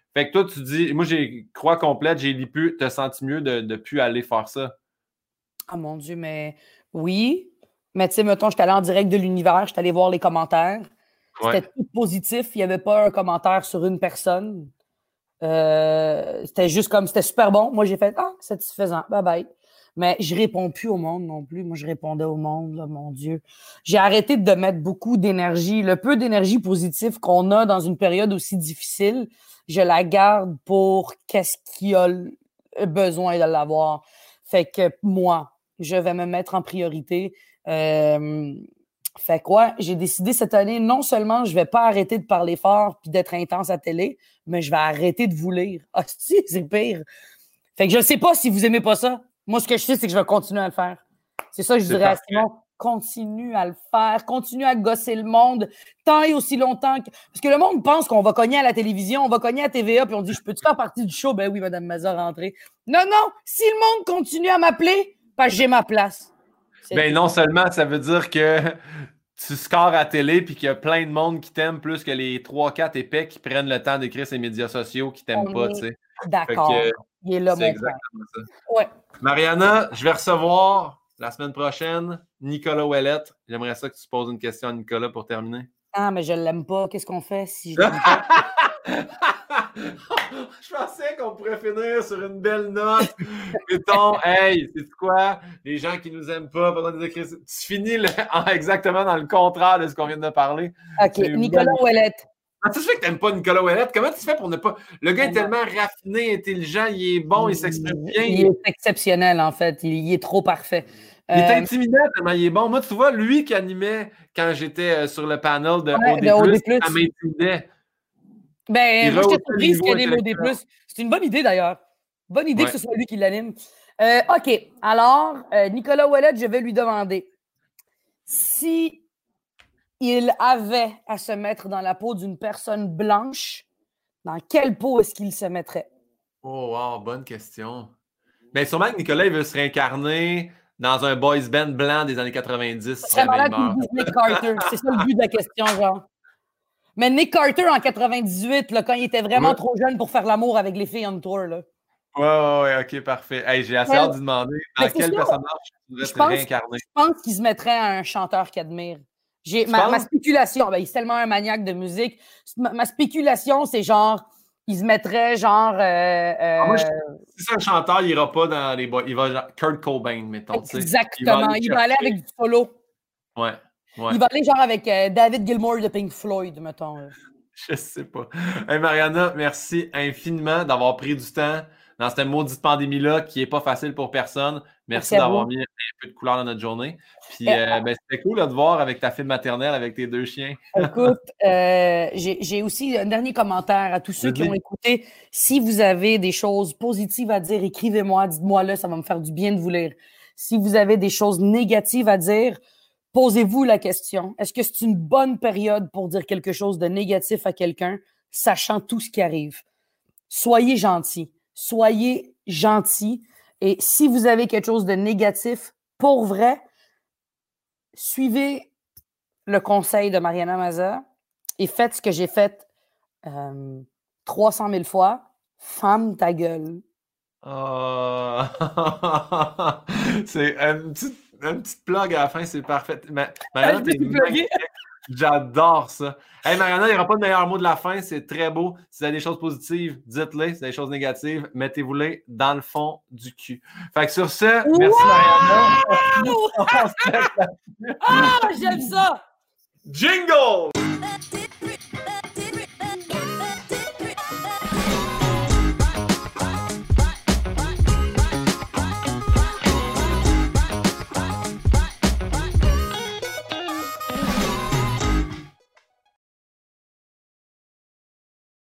S1: Fait que toi, tu dis, moi, j'ai croix complète, j'ai lipu, t'as senti mieux de ne plus aller faire ça?
S2: Ah mon Dieu, mais oui. Mais tu sais, mettons, j'étais allé en direct de l'univers, j'étais allé voir les commentaires. C'était
S1: Ouais.
S2: tout positif. Il n'y avait pas un commentaire sur une personne. Euh, c'était juste comme, c'était super bon. Moi, j'ai fait, ah, satisfaisant, bye bye. Mais je réponds plus au monde non plus. Moi, je répondais au monde, là, mon Dieu. J'ai arrêté de mettre beaucoup d'énergie. Le peu d'énergie positive qu'on a dans une période aussi difficile, je la garde pour qu'est-ce qui a besoin de l'avoir. Fait que moi, je vais me mettre en priorité. Euh, fait quoi, j'ai décidé cette année, non seulement je vais pas arrêter de parler fort puis d'être intense à télé, mais je vais arrêter de vous lire. Ah, si, c'est pire. Fait que je sais pas si vous aimez pas ça. Moi, ce que je sais, c'est que je vais continuer à le faire. C'est ça que je
S1: C'est
S2: dirais
S1: parfait.
S2: à Simon. Continue à le faire. Continue à gosser le monde tant et aussi longtemps. Que... Parce que le monde pense qu'on va cogner à la télévision, on va cogner à T V A, puis on dit, je peux-tu faire partie du show? Ben oui, Mme Mazza, rentrez. Non, non, si le monde continue à m'appeler, parce que j'ai ma place. C'est
S1: Ben
S2: tout.
S1: non seulement ça veut dire que tu scores à télé puis qu'il y a plein de monde qui t'aime plus que les trois quatre épais qui prennent le temps d'écrire ces médias sociaux qui t'aiment
S2: On
S1: pas,
S2: est
S1: tu sais.
S2: d'accord.
S1: Fait que
S2: Il est là,
S1: c'est
S2: mon point.
S1: exactement ça.
S2: Ouais.
S1: Mariana, je vais recevoir la semaine prochaine Nicolas Ouellette. J'aimerais ça que tu poses une question à Nicolas pour terminer.
S2: Ah, mais je l'aime pas. Qu'est-ce qu'on fait si je l'aime pas?
S1: Je pensais qu'on pourrait finir sur une belle note. Mettons, hey, c'est quoi? Les gens qui nous aiment pas, pendant des écrits, tu finis le- exactement dans le contraire de ce qu'on vient de parler.
S2: OK.
S1: C'est une
S2: Nicolas
S1: bonne-
S2: Ouellette.
S1: Ah, tu sais que t'aimes pas Nicolas Ouellette? Comment tu fais pour ne pas. Le gars est tellement raffiné, intelligent, il est bon, il s'exprime bien.
S2: Il est exceptionnel, en fait. Il, il est trop parfait.
S1: Il est
S2: Euh,
S1: intimidant tellement il est bon. Moi, tu vois, lui qui animait quand j'étais euh, sur le panel de
S2: Ouais,
S1: O D
S2: de O D
S1: plus,
S2: plus.
S1: ça m'intimidait.
S2: Ben,
S1: Il
S2: moi, j'étais
S1: rehaussait le
S2: surprise
S1: niveau
S2: qu'il anime O D
S1: intellectuel.
S2: plus. C'est une bonne idée, d'ailleurs. Bonne idée
S1: Ouais.
S2: que ce soit lui qui l'anime. Euh, OK. Alors, euh, Nicolas Ouellette, je vais lui demander si il avait à se mettre dans la peau d'une personne blanche, dans quelle peau est-ce qu'il se mettrait?
S1: Oh, wow, bonne question. Mais sûrement que Nicolas, il veut se réincarner dans un boys band blanc des années quatre-vingt-dix.
S2: Ça serait malade qu'il dise Nick Carter. C'est ça le but de la question, genre. Mais Nick Carter en quatre-vingt-dix-huit, là, quand il était vraiment
S1: Ouais.
S2: trop jeune pour faire l'amour avec les filles on tour, là.
S1: Ouais, ouais, ouais, ok, parfait. Hey, j'ai assez
S2: Ouais.
S1: hâte de demander dans
S2: Mais c'est
S1: quel
S2: ça.
S1: personnage tu voudrais
S2: Je
S1: te
S2: pense,
S1: réincarner.
S2: je pense qu'il se mettrait à un chanteur qu'il admire. J'ai,
S1: Tu
S2: ma,
S1: penses?
S2: ma spéculation, ben, il est tellement un maniaque de musique. Ma, ma spéculation, c'est genre, il se mettrait genre. Euh,
S1: Ah, moi, je-
S2: euh,
S1: Si c'est un chanteur, il ira pas dans les boys. Il va genre Kurt Cobain, mettons. tu sais.
S2: exactement. Il va aller
S1: chercher-
S2: avec du solo.
S1: Ouais, ouais.
S2: Il va aller genre avec euh, David Gilmour de Pink Floyd, mettons. là.
S1: Je sais pas. Hey Mariana, merci infiniment d'avoir pris du temps dans cette maudite pandémie-là qui n'est pas facile pour personne. Merci,
S2: Merci à
S1: d'avoir
S2: vous.
S1: mis un peu de couleur dans notre journée. Puis
S2: Eh,
S1: euh, ben, c'était cool là, de voir avec ta fille maternelle, avec tes deux chiens.
S2: Écoute, euh, j'ai j'ai aussi un dernier commentaire à tous ceux qui
S1: Vas-y.
S2: ont écouté. Si vous avez des choses positives à dire, écrivez-moi, dites-moi là, ça va me faire du bien de vous lire. Si vous avez des choses négatives à dire, posez-vous la question. Est-ce que c'est une bonne période pour dire quelque chose de négatif à quelqu'un, sachant tout ce qui arrive? Soyez gentil. Soyez gentil. Et si vous avez quelque chose de négatif, pour vrai, suivez le conseil de Mariana Mazza et faites ce que j'ai fait euh, trois cent mille fois. Femme ta gueule.
S1: Oh. C'est une petite, une petite plug à la fin, c'est parfait. Ma- Mariana,
S2: Je me
S1: t'es
S2: suis plugué.
S1: magnifique. J'adore ça. Hey Mariana, il n'y aura pas de meilleur mot de la fin, c'est très beau. Si vous avez des choses positives, dites-les. Si vous avez des choses négatives, mettez-vous-les dans le fond du cul. Fait que sur ce, merci Mariana.
S2: Ah, j'aime ça!
S1: Jingle!